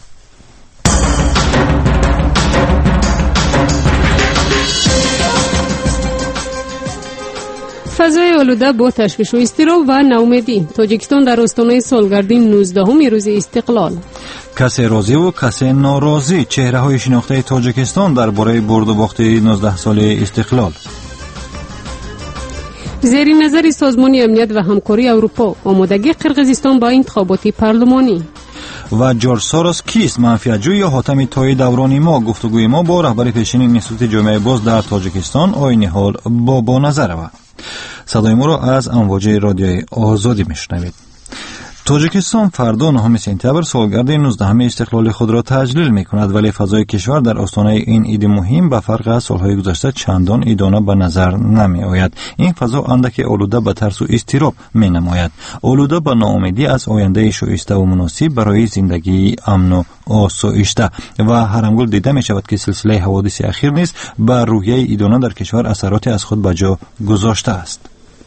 فضای آلوده با تشویش و اضطراب و ناامیدی. تاجیکستان در آستانه سالگردی 19 روز استقلال. کسی راضی و کسی ناراضی. چهره‌های شناخته تاجیکستان درباره برد و باخت 19 ساله استقلال. زیر نظر سازمان امنیت و همکاری اروپا آمادگی قرقیزستان با انتخابات پارلمانی. و جورج سوروس کیست؟ منفعت‌جوی یا حاتم طایی دوران ما؟ گفتگوی ما با رهبر پیشین اینستیتوت جامعه باز در تاجیکستان آقای نهال با نظر و صدای ما را از امواج رادیوی آزادی میشنوید. تاجیکستان فردا 9 سپتامبر سالگرد 19 استقلال خود را تجلیل می‌کند، ولی فضای کشور در آستانه این عید مهم به فرق از سالهای گذشته چندان عیدانه به نظر نمی‌آید. این فضا اندکی آلوده به ترس و اضطراب می‌نماید، آلوده به ناامیدی از آینده شایسته و مناسب برای زندگی امن و آسایشته. و هرمگل دیده می‌شود که سلسله حوادث اخیر نیز به روحیه عیدانه در کشور اثراتی از خود به جا گذاشته است.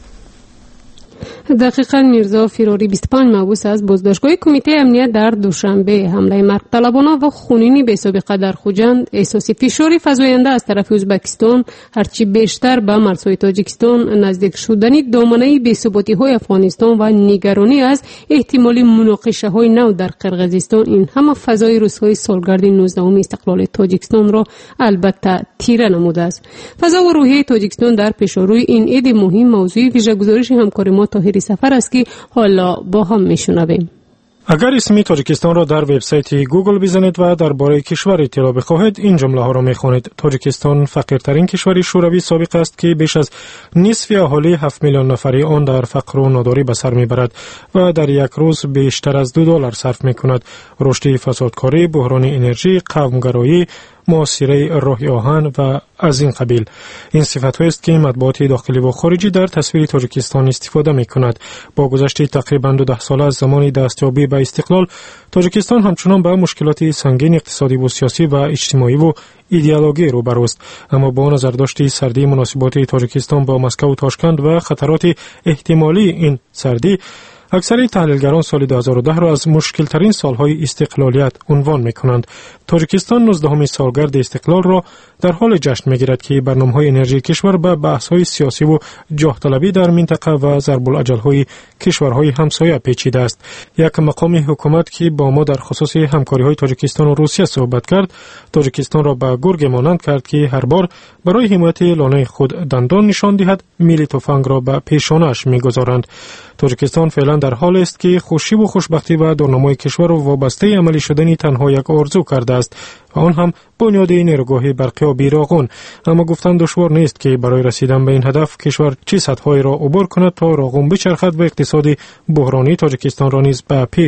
دقیقاً میرزا فراری 25 مبعوث از بازداشتگاه کمیته امنیت در دوشنبه حمله مرگ طلبانه و خونینی به سابقه در خوجند احساس فشاری فزاینده از طرف ازبکستان هرچی بیشتر به مرزهای تاجیکستان نزدیک شدن دامنه بی‌ثباتی‌های افغانستان و نگرانی از احتمالی مناقشه‌های نو در قرقیزستان این همه فضای روزهای سالگرد 19 استقلال تاجیکستان را البته تیره نموده است. فضا و روحیه تاجیکستان در پیشروی این عید مهم موضوع ویژه‌گذاری همکاری ما طاهری سفر است که حالا با هم میشنویم. اگر اسم تاجیکستان را در وبسایت گوگل بزنید و درباره کشور اطلاع بخواهید این جمله ها را میخوانید: تاجیکستان فقیرترین کشور شوروی سابق است که بیش از نصف اهالی 7 میلیون نفری آن در فقر و ناداری به سر میبرد و در یک روز بیشتر از $2 صرف میکند. رشد فسادکاری، بحران انرژی، قومگرایی، معاصره راه آهن و از این قبیل. این صفت‌هایی است که مطبوعات داخلی و خارجی در تصویر تاجیکستان استفاده می‌کند. با گذشت تقریباً 12 ساله از زمان دستیابی به استقلال، تاجیکستان همچنان با مشکلات سنگین اقتصادی و سیاسی و اجتماعی و ایدئولوژی روبروست. اما با نظرداشت سردی مناسبات تاجیکستان با مسکو و تاشکند و خطرات احتمالی این سردی، اکثر تحلیلگران سال 2010 را از مشکل‌ترین سالهای استقلالیت عنوان می‌کنند. تاجیکستان 19 سالگرد استقلال را در حال جشن می‌گیرد که برنامه‌های انرژی کشور به بحث‌های سیاسی و جاه طلبی در منطقه و ضرب الاجل‌های کشورهای همسایه پیچیده است. یک مقام حکومت که با ما در خصوص همکاری‌های تاجیکستان و روسیه صحبت کرد، تاجیکستان را به گرگ مانند کرد که هر بار برای حمایت لانه خود دندان نشان دهد، میل تفنگ را به پیشانه‌اش می‌گذارند. تاجیکستان فعلا در حال است که خوشی و خوشبختی و دارنمای کشور و وابسته عملی شدن تنها یک آرزو کرده است و آن هم بنیاد نیروگاه برقی و بیراغون. اما گفتن دشوار نیست که برای رسیدن به این هدف کشور چه سطح‌هایی را عبور کند تا راغون بچرخد و اقتصاد بحرانی تاجیکستان را نیز به پیش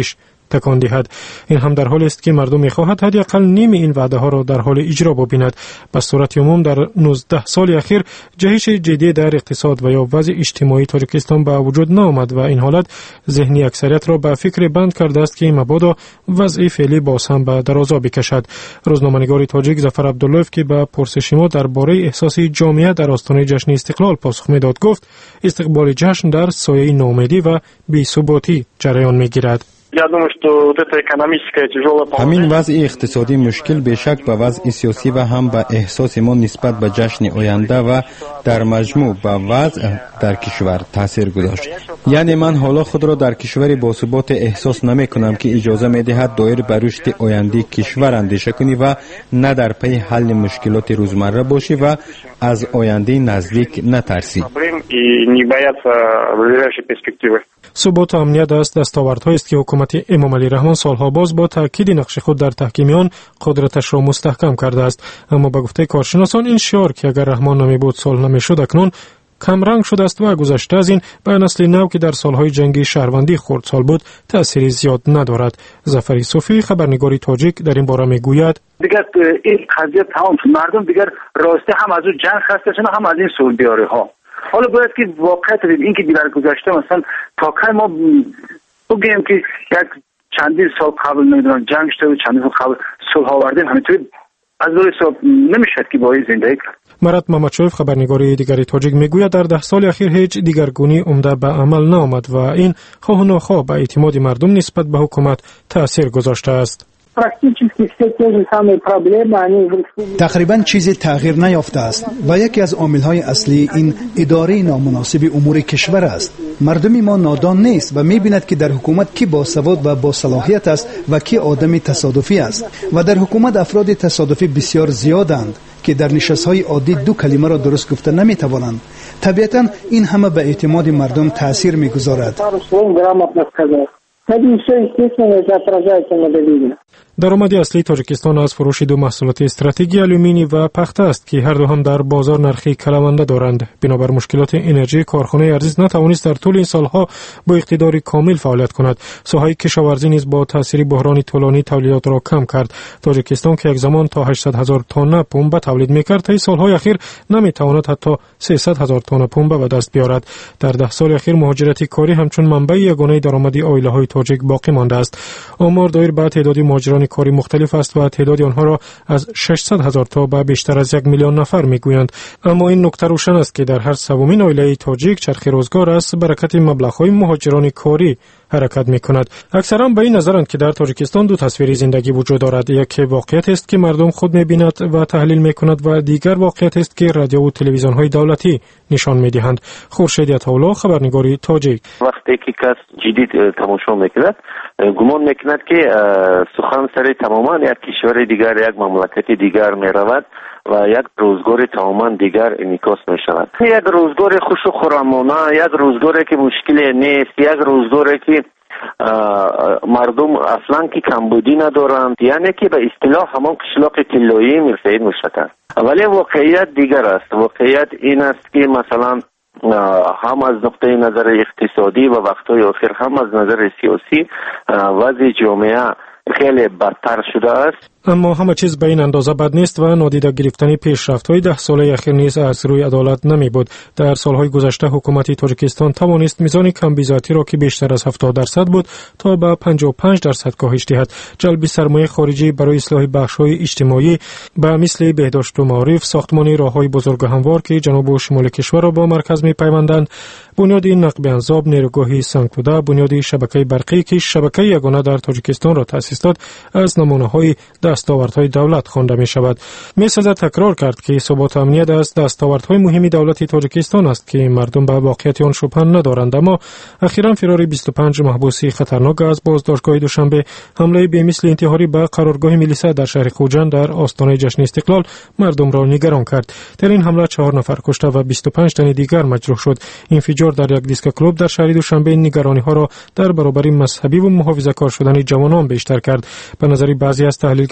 تکان دهد. این هم در حالی است که مردم می‌خواهد حداقل نیم این وعده ها را در حال اجرا ببیند. به صورت عموم در 19 سال اخیر جهش جدی در اقتصاد و یا وضع اجتماعی تاجیکستان به وجود نآمد و این حالت ذهنی اکثریت را به فکر بند کرده است که مبادا وضع فعلی باز هم به درازا بکشد. روزنامه‌نگار تاجیک ظفر عبداللهف که به پرسش ما درباره احساس جامعه در آستانه جشن استقلال پاسخ میداد گفت استقبال جشن در سایه ناامیدی و بی‌ثباتی جریان می‌گیرد. همین وضع اقتصادی مشکل بیشک به وضع سیاسی و هم به احساس ما نسبت به جشن آینده و در مجموع به وضع در کشور تاثیر گذاشت. یعنی من حالا خود را در کشوری باثبات احساس نمی کنم که اجازه می دهد دایر بر رشد آینده کشور اندیشه کنی و نه در پی حل مشکلات روزمره باشی و از آینده نزدیک نترسی. ثبات و امنیت است دستاوردهایی است که حکومت امام علی رحمان سالها باز با تاکید نقش خود در تحکیم آن قدرتش را مستحکم کرده است. اما به گفته کارشناسان این شعار که اگر رحمان نمی بود صلح نمیشد اکنون کم رنگ شده است و گذشته از این به نسل نو که در سالهای جنگی شهروندی خردسال بود تأثیری زیاد ندارد. ظفر صوفی خبرنگاری تاجیک در این باره میگوید دیگر این قضیه تمام مردم دیگر راسته هم از اون جنگ خسته‌شون هم از این صلح بیاری ها. حالا باید که واقعیت این که دیگر گذشته مثلا تا که ما بگیم که یک چندین سال قبل نمیدونم جنگ شده و چندین سال قبل صلح آوردیم همینطوری از روی حساب نمیشد که با این زندگی کرد. مراد محمدشویف خبرنگاری دیگری تاجیک میگوید در 10 سال اخیر هیچ دیگرگونی عمده به عمل نآمد و این خواه و ناخواه به اعتماد مردم نسبت به حکومت تأثیر گذاشته است. تقریبا چیزی تغییر نیافته است و یکی از عامل‌های اصلی این اداره نامناسب امور کشور است. مردم ما نادان نیست و می‌بیند که در حکومت کی باسواد و با صلاحیت است و کی آدم تصادفی است و در حکومت افراد تصادفی بسیار زیادند که در نشست‌های عادی دو کلمه را درست گفته نمی‌توانند. طبیعتاً این همه به اعتماد مردم تأثیر می‌گذارد. درآمد اصلی تاجیکستان از فروش دو محصولات استراتژی آلومینی و پخته است که هر دو هم در بازار نرخی کلمنده دارند. بنابر مشکلات انرژی کارخانه ارزیز نتوانست در طول این سالها با اقتدار کامل فعالیت کند. ساحه کشاورزی نیز با تاثیر بحران طولانی تولیدات را کم کرد. تاجیکستان که یک زمان تا 800,000 تن پنبه تولید می‌کرد تا این سالهای اخیر نمی‌تواند حتی 300,000 تن پنبه به دست بیاورد. در 10 سال اخیر مهاجرت کاری همچون منبع یگانه درآمدی عائله‌های تاجیک باقی مانده است. آمار دایر به تعداد مهاجران کاری مختلف است و تعداد آنها را از 600,000 تا به بیشتر از 1 میلیون نفر میگویند. اما این نکته روشن است که در هر سومین عائله تاجیک چرخ روزگار است برکت مبلغ‌های مهاجران کاری حرکت می‌کند. اکثرا به این نظرند که در تاجیکستان دو تصویر زندگی وجود دارد. یک واقعیت است که مردم خود می‌بیند و تحلیل می‌کند و دیگر واقعیت است که رادیو و تلویزیون‌های دولتی نشان می‌دهند. خورشید عطاالله خبرنگاری تاجیک. وقتی که کس جدید تماشا می‌کند گمان می‌کند که سخن سر تماما یک کشور دیگر یک مملکت دیگر می‌رود و یک روزگار تماما دیگر انعکاس می شود. یک روزگار خوش و خرمانه، یک روزگاری که مشکلی نیست، یک روزگاری که مردم اصلا که کمبودی ندارند، یعنی که به اصطلاح همان قشلاق طلایی میرسید میشد. ولی واقعیت دیگر است. واقعیت این است که مثلا هم از نقطه نظر اقتصادی و وقتهای آخر هم از نظر سیاسی وضع جامعه خیلی بدتر شده است. اما همه چیز به این اندازه بد نیست و نادیده گرفتن پیشرفت‌های 10 ساله اخیر نیز از روی عدالت نمی بود. در سالهای گذشته حکومت تاجیکستان توانست میزان کمبیزاتی را که بیشتر از 70% بود تا به 55% کاهش دهد. جلب سرمایه خارجی برای اصلاح بخش‌های اجتماعی به مثل بهداشت و معارف، ساختمان راه‌های بزرگ و هموار که جنوب و شمال کشور را با مرکز می‌پیوندند، بنیاد نقب انصاب، نیروگاه سنگتوده، بنیاد شبکه برقی که شبکه یگانه در تاجیکستان را تأسیس داد، از نمونه‌های دستاوردهای دولت خوانده می شود. می‌سازد تکرار کرد که ثبات و امنیت از دستاوردهای مهمی دولت تاجیکستان است که مردم به واقعیت آن شبهه ندارند. اما اخیراً فرار 25 محبوسی خطرناک از بازداشتگاه دوشنبه، حمله به مثل انتحاری به قرارگاه میلیسا در شهر خوجند در آستانه جشن استقلال مردم را نگران کرد. در این حمله 4 نفر کشته و 25 تن دیگر مجروح شد. انفجار در یک دیسک کلوب در شهر دوشنبه نگرانی‌ها را در برابر مذهبی و محافظه‌کار شدن جوانان بیشتر کرد. به نظر بعضی از تحلیلگران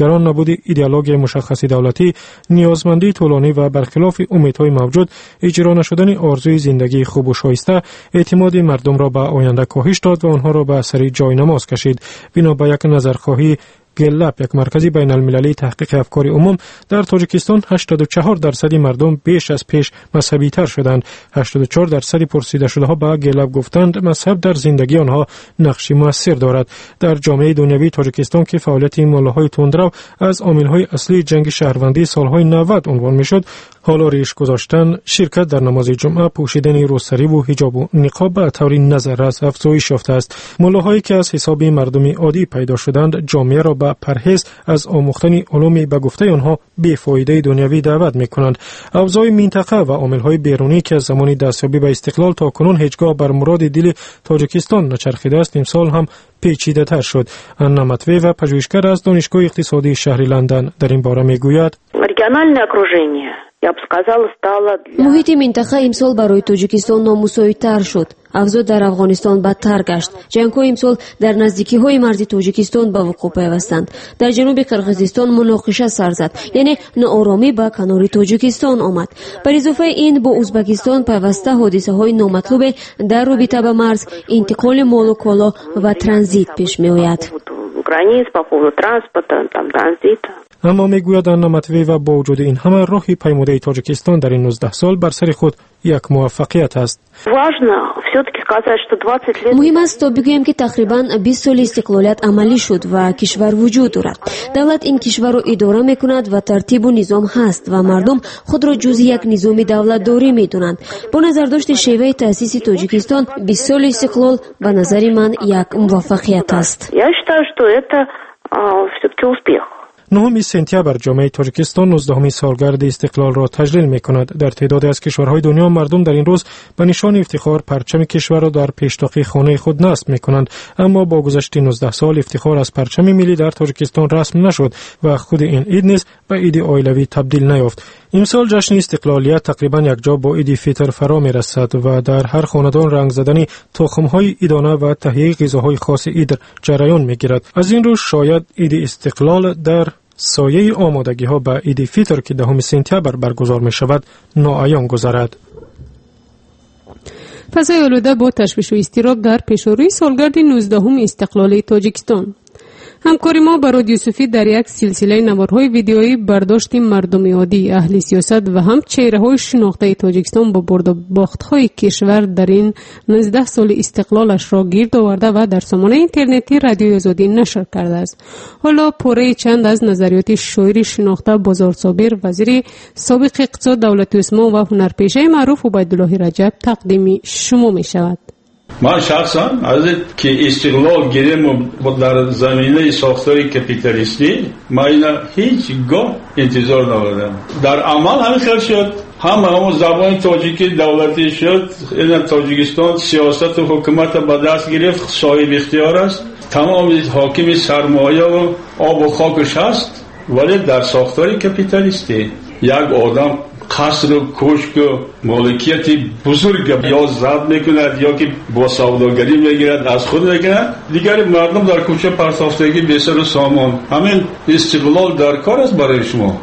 نگران نبود ایدئولوژی مشخص دولتی، نیازمندی طولانی و برخلاف امیدهای موجود اجرا نشدن آرزوی زندگی خوب و شایسته اعتماد مردم را به آینده کاهش داد و آنها را به سر جای نماز کشید. بنا به یک نظرخواهی گلاب، یک مرکزی بین المللی تحقیق افکار عموم، در تاجیکستان 84% مردم بیش از پیش مذهبی تر شدند. 84% پرسیده شده ها به گلاب گفتند مذهب در زندگی آنها نقشی مؤثر دارد. در جامعه دنیوی تاجیکستان که فعالیت ملاهای تندرو از عامل‌های اصلی جنگ شهروندی سالهای 90 عنوان میشد، حالا ریش گذاشتن، شرکت در نماز جمعه، پوشیدن روسری و حجاب و نقاب به طور نظررس افزایش یافته است. ملاهایی که از حساب مردم عادی پیدا شدند، جامعه را به پرهیز از آموختن علوم به گفته آنها بی‌فایده دنیوی دعوت می‌کنند. اوضاع منطقه و عامل‌های بیرونی که از زمان دستیابی به استقلال تا کنون هیچگاه بر مراد دل تاجیکستان نچرخیده است، امسال هم پیچیده‌تر شد. انا متویوا، پژوهشگر از دانشگاه اقتصادی شهر لندن، در این باره میگوید: محیط منطقه امسال برای تاجیکستان نامساعدتر شد. اوضاع در افغانستان بدتر گشت. جنگ‌ها امسال در نزدیکی‌های مرزی تاجیکستان به وقوع پیوستند. در جنوب قرقیزستان مناقشه سر زد، یعنی ناآرامی به کنار تاجیکستان آمد. بر اضافه این با ازبکستان پیوسته حادثه‌های نامطلوب در رابطه با مرز، انتقال مال و کالا و ترانزیت پیش می‌آید. اما میگوید انا متویوا با وجود این همه راه پیموده تاجیکستان در این 19 سال بر سر خود یک موفقیت است. مهم است تا بگویم که تقریباً 20 سال استقلالیت عملی شد و کشور وجود دارد. دولت این کشور را اداره میکند و ترتیب و نظام هست و مردم خود را جزء یک نظام دولتداری میدونند. با نظر داشت شیوه تأسیس تاجیکستان 20 سال استقلال به نظر من یک موفقیت است. 9 سپتامبر جامعه تاجیکستان 19 سالگرد استقلال را تجلیل می‌کند. در تعدادی از کشورهای دنیا مردم در این روز به نشان افتخار پرچم کشور را در پیشتاق خانه خود نصب می‌کنند، اما با گذشت 19 سال افتخار از پرچم ملی در تاجیکستان رسم نشد و خود این عید نیز به عید عائلوی تبدیل نیافت. امسال جشن استقلالیت تقریبا یک جا با عید فطر فرا می‌رسد و در هر خاندان رنگ زدن تخم‌های عیدانه و تهیه غذاهای خاص عید جریان می‌گیرد. از این رو شاید عید استقلال در سایه آمادگی‌ها به عید فطر که 10 سپتامبر برگزار می‌شود ناعیان گذرد. فضای آلوده با تشویش و اضطراب در پیشروی سالگرد 19 استقلال تاجیکستان. همکاری ما با رادیو صوفی در یک سلسله نوارهای ویدیویی برداشت مردم عادی، اهل سیاست و هم چهره‌های شناخته تاجیکستان با برد و باخت‌های کشور در این 19 سال استقلالش را گرد آورده و در سامانه اینترنتی رادیو آزادی نشر کرده است. حالا پاره چند از نظریات شاعر شناخته بازار صابر، وزیر سابق اقتصاد دولت عثمان و هنرپیشه معروف عبیدالله رجب تقدیم شما می‌شود. من شخصا از که استقلال گیریم در زمینه ساختار کپیتالیستی من هیچگاه انتظار نداشتم. در عمل همین خیلی شد. همون زبان تاجیکی دولتی شد. این تاجیکستان سیاست و حکومت به دست گرفت، صاحب اختیار است. تمام حاکم سرمایه و آب و خاکش هست، ولی در ساختار کپیتالیستی یک آدم قصر و کشک و مالکیتی بزرگ یا ضبط میکند یا که با سوداگری میگیرد از خود میکند، دیگر مردم در کوچه پرتافتگی به سر و سامان. همین استقلال در کار است برای شما.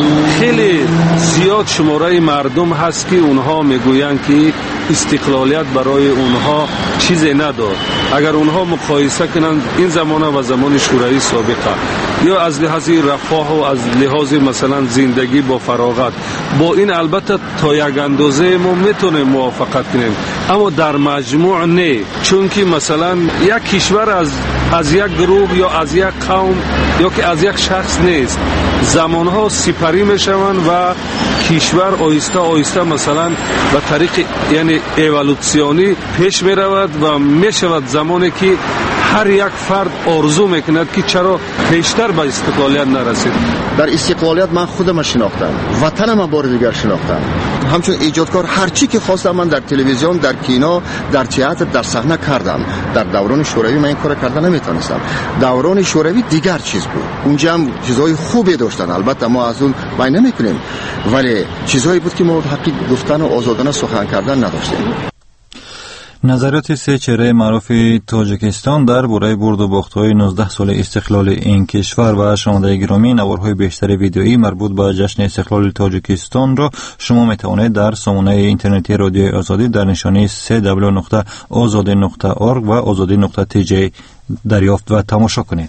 خیلی زیاد شماره مردم هست که اونها میگویند که استقلالیت برای اونها چیزی ندارد. اگر اونها مقایسه کنند این زمانه و زمان شوروی سابقه، یا از لحاظ رفاه و از لحاظ مثلا زندگی با فراغت، با این البته تا یک اندازه ما میتونیم موافقت کنیم، اما در مجموع نه. چون که مثلا یک کشور از یک گروه یا از یک قوم یا که از یک شخص نیست. زمانها سپری میشوند و کشور آهسته آهسته مثلا به طریق یعنی اِوولوسیونی پیش می رود و می شود زمانی که هر یک فرد آرزو میکند که چرا پیشتر به استقلالیت نرسید. در استقلالیت من خودم شناختم، وطنم بار دیگر شناختم. همچون ایجادکار هر چی که خواستم من در تلویزیون، در کینو، در تئاتر، در صحنه کردم. در دوران شوروی من این کار کردن نمیتونستم. دوران شوروی دیگر چیز بود. اونجا هم چیزای خوبی داشتن، البته ما از اون بیان نمیکنیم، ولی چیزایی بود که ما حقیقت گفتن و آزادانه سخن کردن نداشتیم. نظریات سه چهره معروف تاجیکستان در باره برد و باخت‌های 19 سال استقلال این کشور و شنوندگان گرامی، نوارهای بیشتر ویدئویی مربوط به جشن استقلال تاجیکستان را شما میتوانید در سامانه اینترنتی رادیوی آزادی در نشانی www.azadi.org و azadi.tj دریافت و تماشا کنید.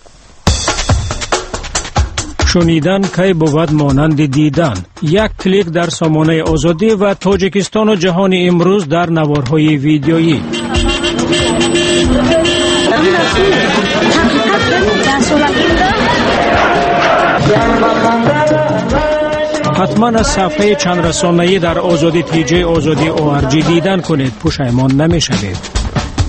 شنیدن کی بود مانند دیدن. یک کلیک در سامانه آزادی و تاجیکستان و جهان امروز در نوارهای ویدیویی. حتما از صفحه چند رسانه‌ای در آزادی TJ آزادی ORG دیدن کنید، پشیمان نمی‌شوید.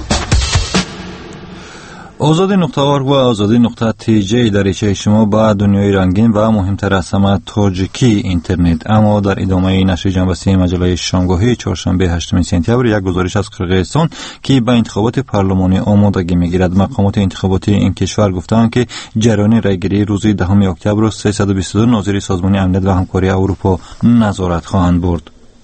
azadi.org و azadi.tj دریچه شما با دنیای رنگین و مهمتر از همه تاجیکی اینترنت. اما در ادامه نشر جنبسته مجله شامگاهی چهارشنبه 8 سپتامبر یک گزارش از قرقیزستان که به انتخابات پارلمانی آمادگی میگیرد. مقامات انتخاباتی این کشور گفتند که جریان رایگیری روز 10 اکتبر 322 ناظر سازمان امنیت و همکاری اروپا نظارت خواهند برد.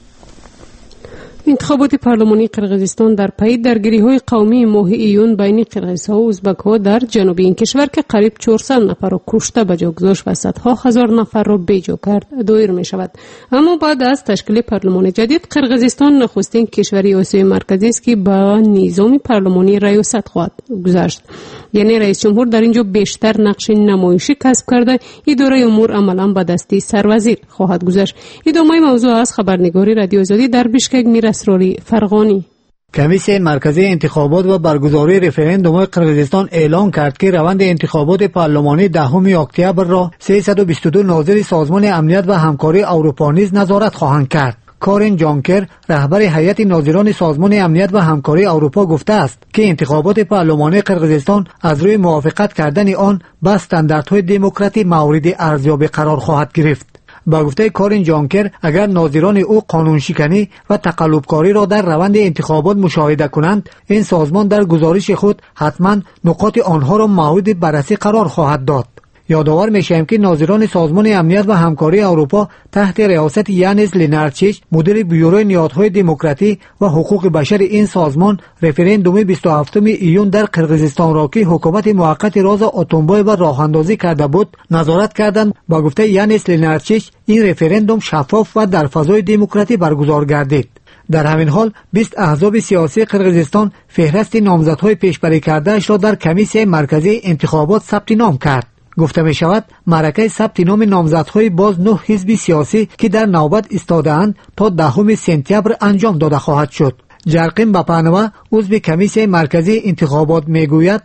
انتخابات پارلمانی قرقیزستان در پی درگیری‌های قومی ماه ایون بین قرقیزها و ازبک‌ها در جنوب این کشور که قریب 400 نفر را کشته به جا گذاشت و صدها هزار نفر را بیجا کرد دایر می‌شود. اما بعد از تشکیل پارلمان جدید قرقیزستان نخستین کشوری آسیای مرکزی است که با نظام پارلمانی ریاست خواهد گذاشت. یعنی رئیس جمهور در اینجا بیشتر نقش نمایشی کسب کرده، اداره امور عملاً به دستی سروزیر خواهد گذاشت. ادامه موضوع از خبرنگاری رادیو آزادی در بشکک میرسروری فرغانی. کمیسیون مرکزی انتخابات و برگزاری رفراندوم قرقیزستان اعلام کرد که روند انتخابات پارلمانی 10 اکتبر را 322 ناظر سازمان امنیت و همکاری اروپا نیز نظارت خواهند کرد. کارین جانکر رهبر هیئت ناظران سازمان امنیت و همکاری اروپا گفته است که انتخابات پارلمانی قرقیزستان از روی موافقت کردن آن با استانداردهای دموکراتی مورد ارزیابی قرار خواهد گرفت. با گفته کارین جانکر اگر ناظران او قانون شکنی و تقلبکاری را در روند انتخابات مشاهده کنند، این سازمان در گزارش خود حتما نقاط آنها را مورد بررسی قرار خواهد داد. یادآور می‌شویم که ناظران سازمان امنیت و همکاری اروپا تحت ریاست یانس لینارچیچ مدیر بیوروی نهادهای دموکراتی و حقوق بشر این سازمان رفراندوم 27 ایون در قرقیزستان را که حکومت موقت راز اتومبایو راه اندازی کرده بود نظارت کردند. با گفته یانس لینارچیچ این رفراندوم شفاف و در فضای دموکراتی برگزار گردید. در همین حال 20 احزاب سیاسی قرقیزستان فهرست نامزدهای پیشبری کرده‌اش را در کمیسیون مرکزی انتخابات ثبت نام کرد. گفته می شود معرکه ثبت نام نامزدهای باز 9 حزب سیاسی که در نوبت ایستاده‌اند تا 10 سپتامبر انجام داده خواهد شد. جرقین بапанова عضو کمیسیون مرکزی انتخابات میگوید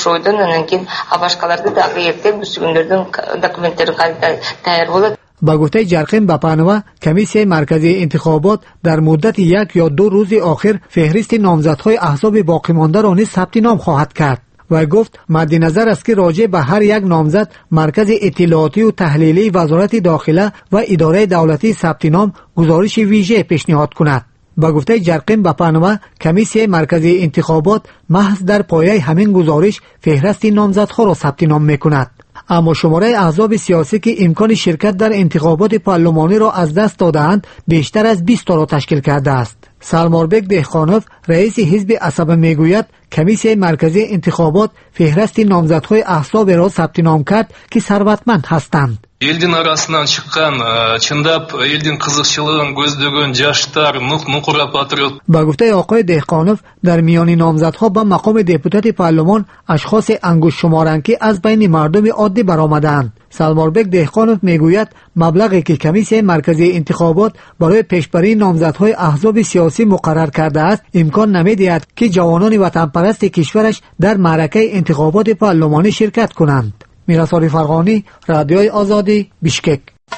با گفته جرقین بапанова کمیسیون مرکزی انتخابات در مدت 1 یا 2 روز آخر فهرست نامزدهای احزاب باقی مانده را نیز ثبت نام خواهد کرد. و گفت مد نظر است که راجع به هر یک نامزد مرکز اطلاعاتی و تحلیلی وزارت داخله و اداره دولتی ثبت نام گزارش ویژه پیشنهاد کند. با گفته جرقین بапанова کمیسیون مرکزی انتخابات محض در پایه همین گزارش فهرست نامزدها را ثبت نام میکند. اما شماره احزاب سیاسی که امکان شرکت در انتخابات پارلمانی را از دست داده‌اند بیشتر از 20 تا را تشکیل کرده است. سالماربک دهخانوف رئیس حزب عصب میگوید کمیسیون مرکزی انتخابات فهرست نامزدهای احزاب را ثبت نام کرد که ثروتمند هستند. Elдің арасынан шыққан чындап elдің қызықшылығын көздеген жаштар мұқыра патриот. با گفته آقای دهقانوف در میان نامزدها به مقام دپوتات پارلمان اشخاص انگشت شمارند که از بین مردم عادی برآمدند. سالماربک دهقانوف میگوید مبلغی که کمیسیون مرکزی انتخابات برای پیشبری نامزدهای احزاب سیاسی مقرر کرده است امکان نمیدهد که جوانان وطن پرست کشورش در معرکه انتخابات پارلمانی شرکت کنند. میرسالی فرغانی، رادیوی آزادی، بشکک.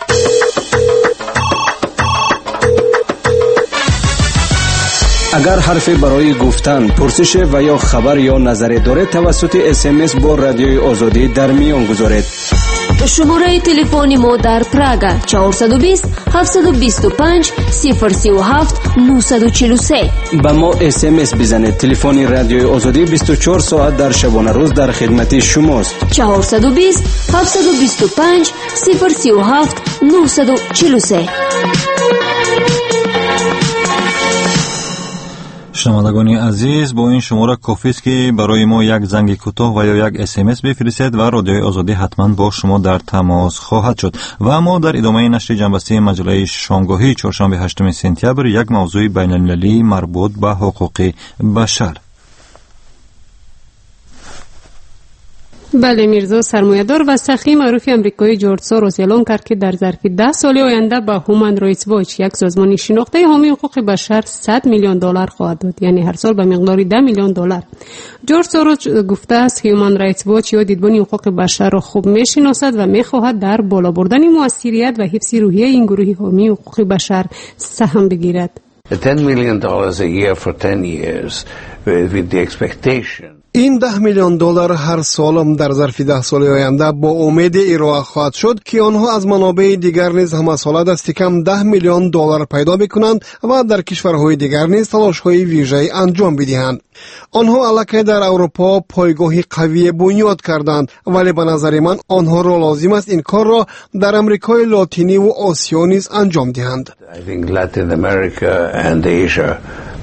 اگر حرفی برای گفتن، پرسش و یا خبر یا نظری دارید توسط SMS با رادیوی آزادی در میان گذارید. شماره تلفن ما در پراگ 420 725 037 943. با ما SMS بزنید. تلفن رادیوی آزادی 24 ساعت در شبانه روز در خدمت شماست. 420 725 037 943. شنوندگان عزیز، با این شماره کافی است که برای ما یک زنگ کوتاه و یا یک SMS بفرستید و رادیوی آزادی حتما با شما در تماس خواهد شد. و ما در ادامه نشر جنبسته مجله شامگاهی چهارشنبه 8 سپتامبر یک موضوع بین المللی مربوط به حقوق بشر. بله، میرزا سرمایه‌دار و سخی معروف آمریکایی جورج سوروس اعلام کرد که در ظرف 10 سال آینده به هومن رایتس واچ، یک سازمان شناخته حامی حقوق بشر، $100 میلیون خواهد داد، یعنی هر سال به مقدار $10 میلیون. جورج سوروس گفته است که هومن رایتس واچ یا دیدبان حقوق بشر را خوب میشناسد و میخواهد در بالا بردن موثریت و حفظ روحیه این گروه حامی حقوق بشر سهم بگیرد. $10 million a year for 10 years with the expectation. این $10 میلیون هر سال در ظرف 10 سال آینده با امید ارائه خواهد شد که آنها از منابع دیگر نیز همه ساله دست کم $10 میلیون پیدا بکنند و در کشورهای دیگر نیز تلاش‌های ویژه‌ای انجام بدهند. آنها الکی در اروپا پایگاهی قوی بنیاد کردند، ولی به نظر من آنها را لازم است این کار را در امریکای لاتینی و آسیا نیز انجام دهند. I think Latin America and Asia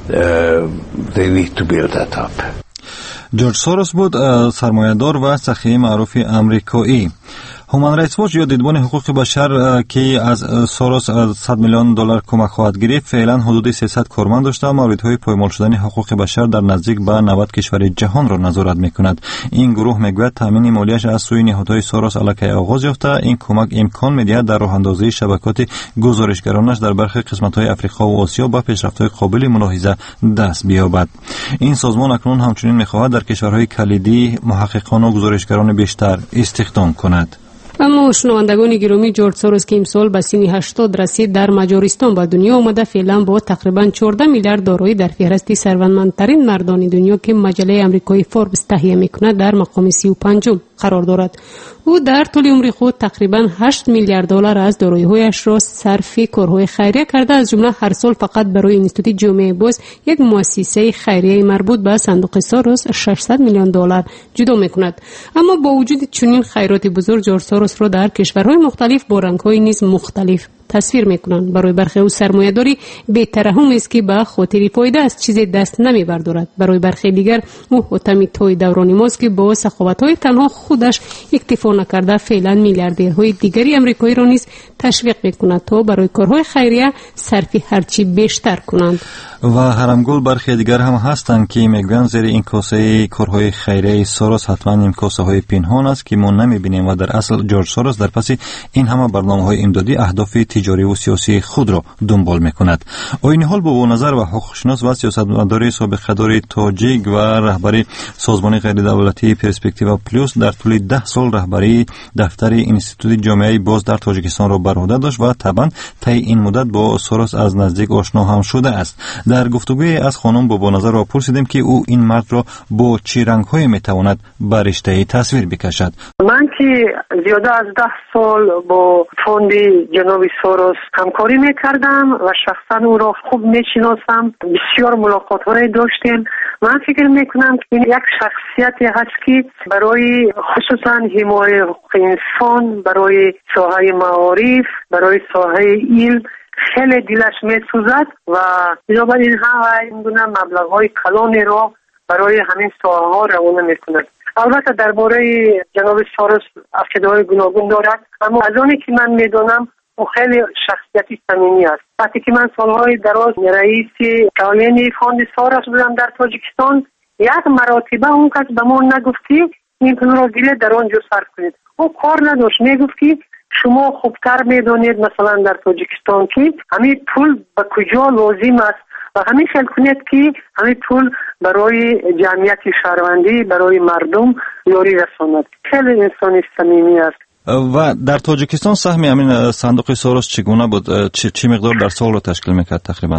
they need to build that up. جورج سوروس بود سرمایه‌دار و سخی معروف آمریکایی. هومن رایتس واچ یا دیدبان حقوق بشر که از سوروس $100 میلیون کمک خواهد گرفت، فعلا حدود 300 کارمند داشته و موردهای پایمال شدن حقوق بشر در نزدیک به 90 کشور جهان را نظارت میکند. این گروه میگوید تامین مالیش از سوی نهادهای سوروس الکی آغاز یافته. این کمک امکان میدهد در راه اندازی شبکات گزارشگرانش در برخی قسمت‌های افریقا و آسیا به پیشرفت‌های قابل ملاحظه دست بیابد. این سازمان اکنون همچنین میخواهد در کشورهای کلیدی محققان و گزارشگران بیشتر استخدام کند. اما شنوندگان گرامی، جورج سوروس که امسال به سن 80 رسید در مجارستان به دنیا آمده، فعلا با تقریبا $14 میلیارد دارایی در فهرست ثروتمندترین مردان دنیا که مجله آمریکایی فوربس تهیه میکند در مقام 35 قرار دارد. او در طول عمر خود تقریبا $8 میلیارد از دارایی‌هایش را صرف کارهای خیریه کرده، از جمله هر سال فقط برای اینستیتوت جامعه باز، یک مؤسسه خیریه مربوط به صندوق سوروس، $600 میلیون جدا میکند. اما با وجود چنین خیرات بزرگ، جورج سوروس را در کشورهای مختلف با رنگ‌های نیز مختلف تصویر میکنند. برای برخی او سرمایه‌داری بی‌ترحم است که به خاطر فایده از چیزی دست نمیبردارد. برای برخی دیگر او حاتم توی دوران ماست که با سخاوت‌های تنها خودش اکتفا نکرده، فعلا میلیاردرهای دیگری آمریکایی را نیز تشویق میکند تا برای کارهای خیریه صرف هرچی بیشتر کنند. و هرمگول برخی دیگر هم هستند که میگویند زیر این کاسه کارهای خیریه سوروس حتما این کاسه های پنهان است که ما نمیبینیم و در اصل جورج سوروس در پس این همه برنامه‌های امدادی اهداف تجاری و سیاسی خود را دنبال میکند. این حال با نظر و حقوقشناس و سیاستمدار سابقه‌دار تاجیک و رهبری سازمان غیر دولتی پرسپکتیو پلوس در طول 10 سال رهبری دفتر اینستیتوت جامعه باز در تاجیکستان را بر عهده داشت و طبعا طی این مدت با سوروس از نزدیک آشنا هم شده است. در گفتگوی از خانم با نظر را پرسیدیم که او این مرد را با چه رنگ‌هایی میتواند بر رشته تصویر بکشد. من که زیاده از 10 سال با فوند جناب سوروس همکاری میکردم و شخصا او را خوب میشناسم، بسیار ملاقات‌های داشتیم. من فکر میکنم که این یک شخصیتی هست که برای خصوصا حمایت حقوق انسان، برای ساحه معارف، برای ساحه علم خیلی دلش میسوزد و بنابراین این گونه مبلغ‌های کلانی را برای همین ساحه ها روانه میکند. البته درباره جناب سوروس عقیده‌های گوناگون دارد، اما از آنی که من میدانم او خیلی شخصیتی صمیمی است. وقتی که من سالهای دراز رئیس کالین فوند سوروس بودم در تاجیکستان، یک مرتبه اون کس به ما نگفت که این پول را گیره در آنجا صرف کنید. او کار نداشت، میگفت که شما خوبتر میدانید مثلا در تاجیکستان که همین پول به کجا لازم است و همین خیال کنید که همین پول برای جمعیت شهروندی، برای مردم یاری رساند. خیلی انسانی صمیمی است. و در تاجیکستان سهم همین صندوق سوروس چگونه بود؟ چه مقدار در سال رو تشکیل میکرد تقریبا؟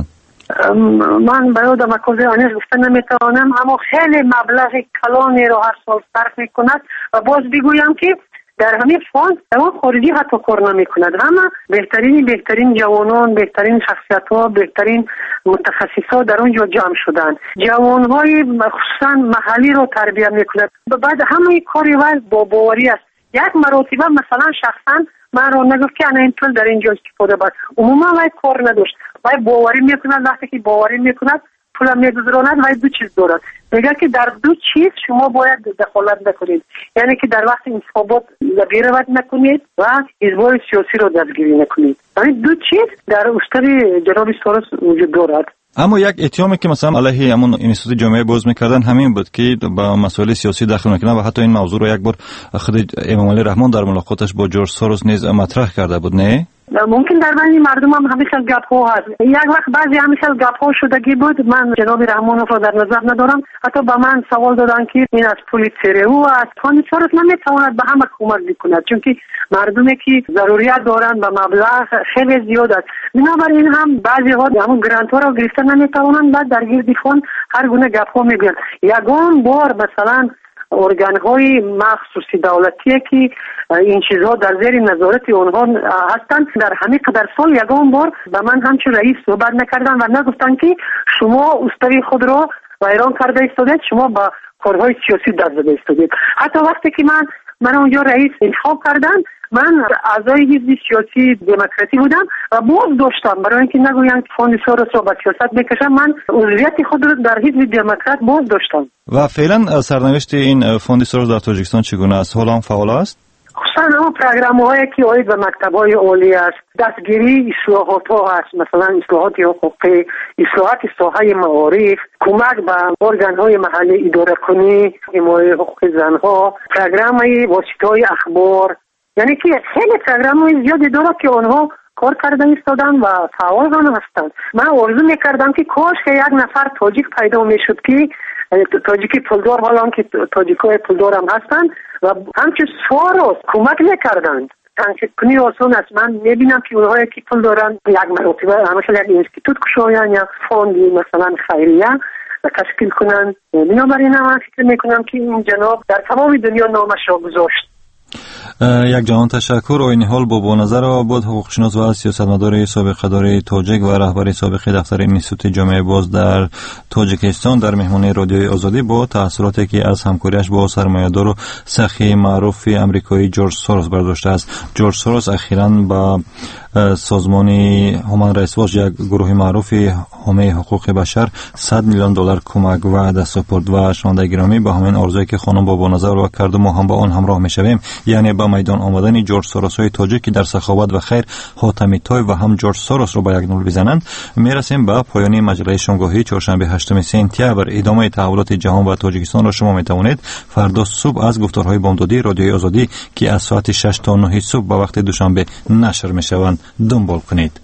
من برای دمکوزی آنیش گفتن نمیتوانم، اما خیلی مبلغ کلانی رو هر سال صرف میکند و باز بگویم که در همین فوند دوان خارجی حتی کار نمی کند. همه بهترین جوانان، بهترین شخصیت ها، بهترین متخصص ها در اونجا جمع شدن. جوان های خصوصا محلی رو تربیت می کند. بعد همه کاری با باوری است. یک مرتبه مثلا شخصا من رو نگفت که انا این پول در اینجا استفاده باید. عموما وای کار نداشت. وای باوری می کند. وقتی که باوری می کند پول میگذراند و دو چیز دارد. میگه که در دو چیز شما باید دخالت نکنید، یعنی که در وقت انتخابات دخالت نکنید و حزب‌های سیاسی رو دستگیری نکنید. یعنی دو چیز در استری جناب سوروس وجود دارد. اما یک اتهامی که مثلا علیه همون اینستیتوت جامعه باز میکردن همین بود که با مسائل سیاسی دخل میکنن و حتی این موضوع رو یک بار خود امام علی رحمان در ملاقاتش با جورج سوروس نیز مطرح کرده بود. نه ممکن در بین مردم هم همیشه گپ ها هست. یک وقت بعضی همیشه گپ ها شدگی بود. من جناب رحمانوف رو در نظر ندارم. حتی به من سوال دادن که این از پول سرو است. فوند سوروس نمیتواند به همه کمک بکند، چون که مردمی که ضروریت دارند به مبلغ خیلی زیاد است. بنابراین هم بعضی ها همون گرانت ها رو گرفتن نمیتوانند، بعد در گرد فوند هر گونه گپ ها میگویند. یگان بار مثلا ارگان های مخصوصی دولتیه که این چیزها در زیر نظارت اونها هستند، در همین قدر سال یگان بار به من همچون رئیس صحبت نکردن و نگفتن که شما استوی خود را ویران کرده ایستادید، شما با کارهای سیاسی دست زده ایستادید. حتی وقتی که من اونجا رئیس انتخاب کردن، من اعضای حزب سیاسی دموکراسی بودم و باز داشتم برای اینکه نگویند که فوند سوروس رو به سیاست میکشم، من عضویت خود رو در حزب دموکرات باز داشتم. و فعلا سرنوشت این فوند سوروس در تاجیکستان چگونه است؟ حالا هم فعال است؟ خصوصا اون پروگرام هایی که آید به مکتب های عالی است، دستگیری اصلاحات ها هست، مثلا اصلاحات حقوقی، اصلاحات ساحه معارف، کمک به ارگان های محلی اداره کنی، حمایت حقوق زن ها، پروگرام های واسطه های اخبار، یعنی که خیلی پروگرام های زیادی دارد که آنها کار کرده ایستادن و فعال هستند. من آرزو میکردم که کاش که یک نفر تاجیک پیدا میشد که تاجیکی پولدار، حالا که تاجیکای پولدار هم هستند و همچنین سوروس کمک میکردند. کنی آسان است. من میبینم که اونهایی که پول دارن یک مرتبه همیشه یک اینستیتوت کشاین یا فوندی مثلا خیریه تشکیل کنن. بنابراین من فکر میکنم که این جناب در تمام دنیا نامش را گذاشت. یک جهان تشکر. آقای نهال با نظر آباد، حقوقشناس و سیاستمدار سابق اداره تاجیک و رهبر سابق دفتر اینستیتوت جامعه باز در تاجیکستان در مهمانی رادیوی آزادی با تأثیراتی که از همکاریش با سرمایه‌دار و سخی معروف آمریکایی جورج سوروس برداشته است. جورج سوروس اخیراً با سازمان هومن رایتس واچ، یک گروه معروف حامی حقوق بشر، 100 میلیون دلار کمک وعده سپرد و شنونده گرامی با همین آرزویی که خانم با نظر و کرد ما هم با آن همراه میشویم، یعنی با میدان آمدن جورج سوروس های تاجیک که در سخاوت و خیر حاتمی تای و هم جورج سوروس رو با یک نول بزنند، میرسیم به پایان مجله شامگاهی چهارشنبه 8 سپتامبر. ادامه تحولات جهان و تاجیکستان را شما میتوانید فردا صبح از گفتارهای بامدادی رادیوی آزادی که از ساعت 6 تا 9 صبح به وقت دوشنبه نشر میشوند دنبال کنید.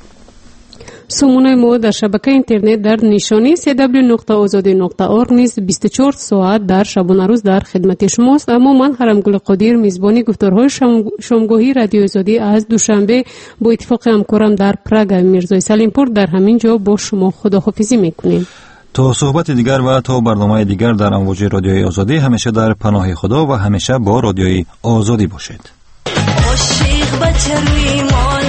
سامانه ما در شبکه اینترنت در نشانی www.azadi.org نیز 24 ساعت در شبانه روز در خدمت شماست. اما من حرمگل قادر میزبانی گفتارهای شامگاهی رادیو آزادی از دوشنبه با اتفاق همکارم در پراگ میرزای سلیمپور در همین جا با شما خداحافظی میکنیم. تا صحبت دیگر و تا برنامه دیگر در امواج رادیوی آزادی، همیشه در پناه خدا و همیشه با رادیوی آزادی باشید.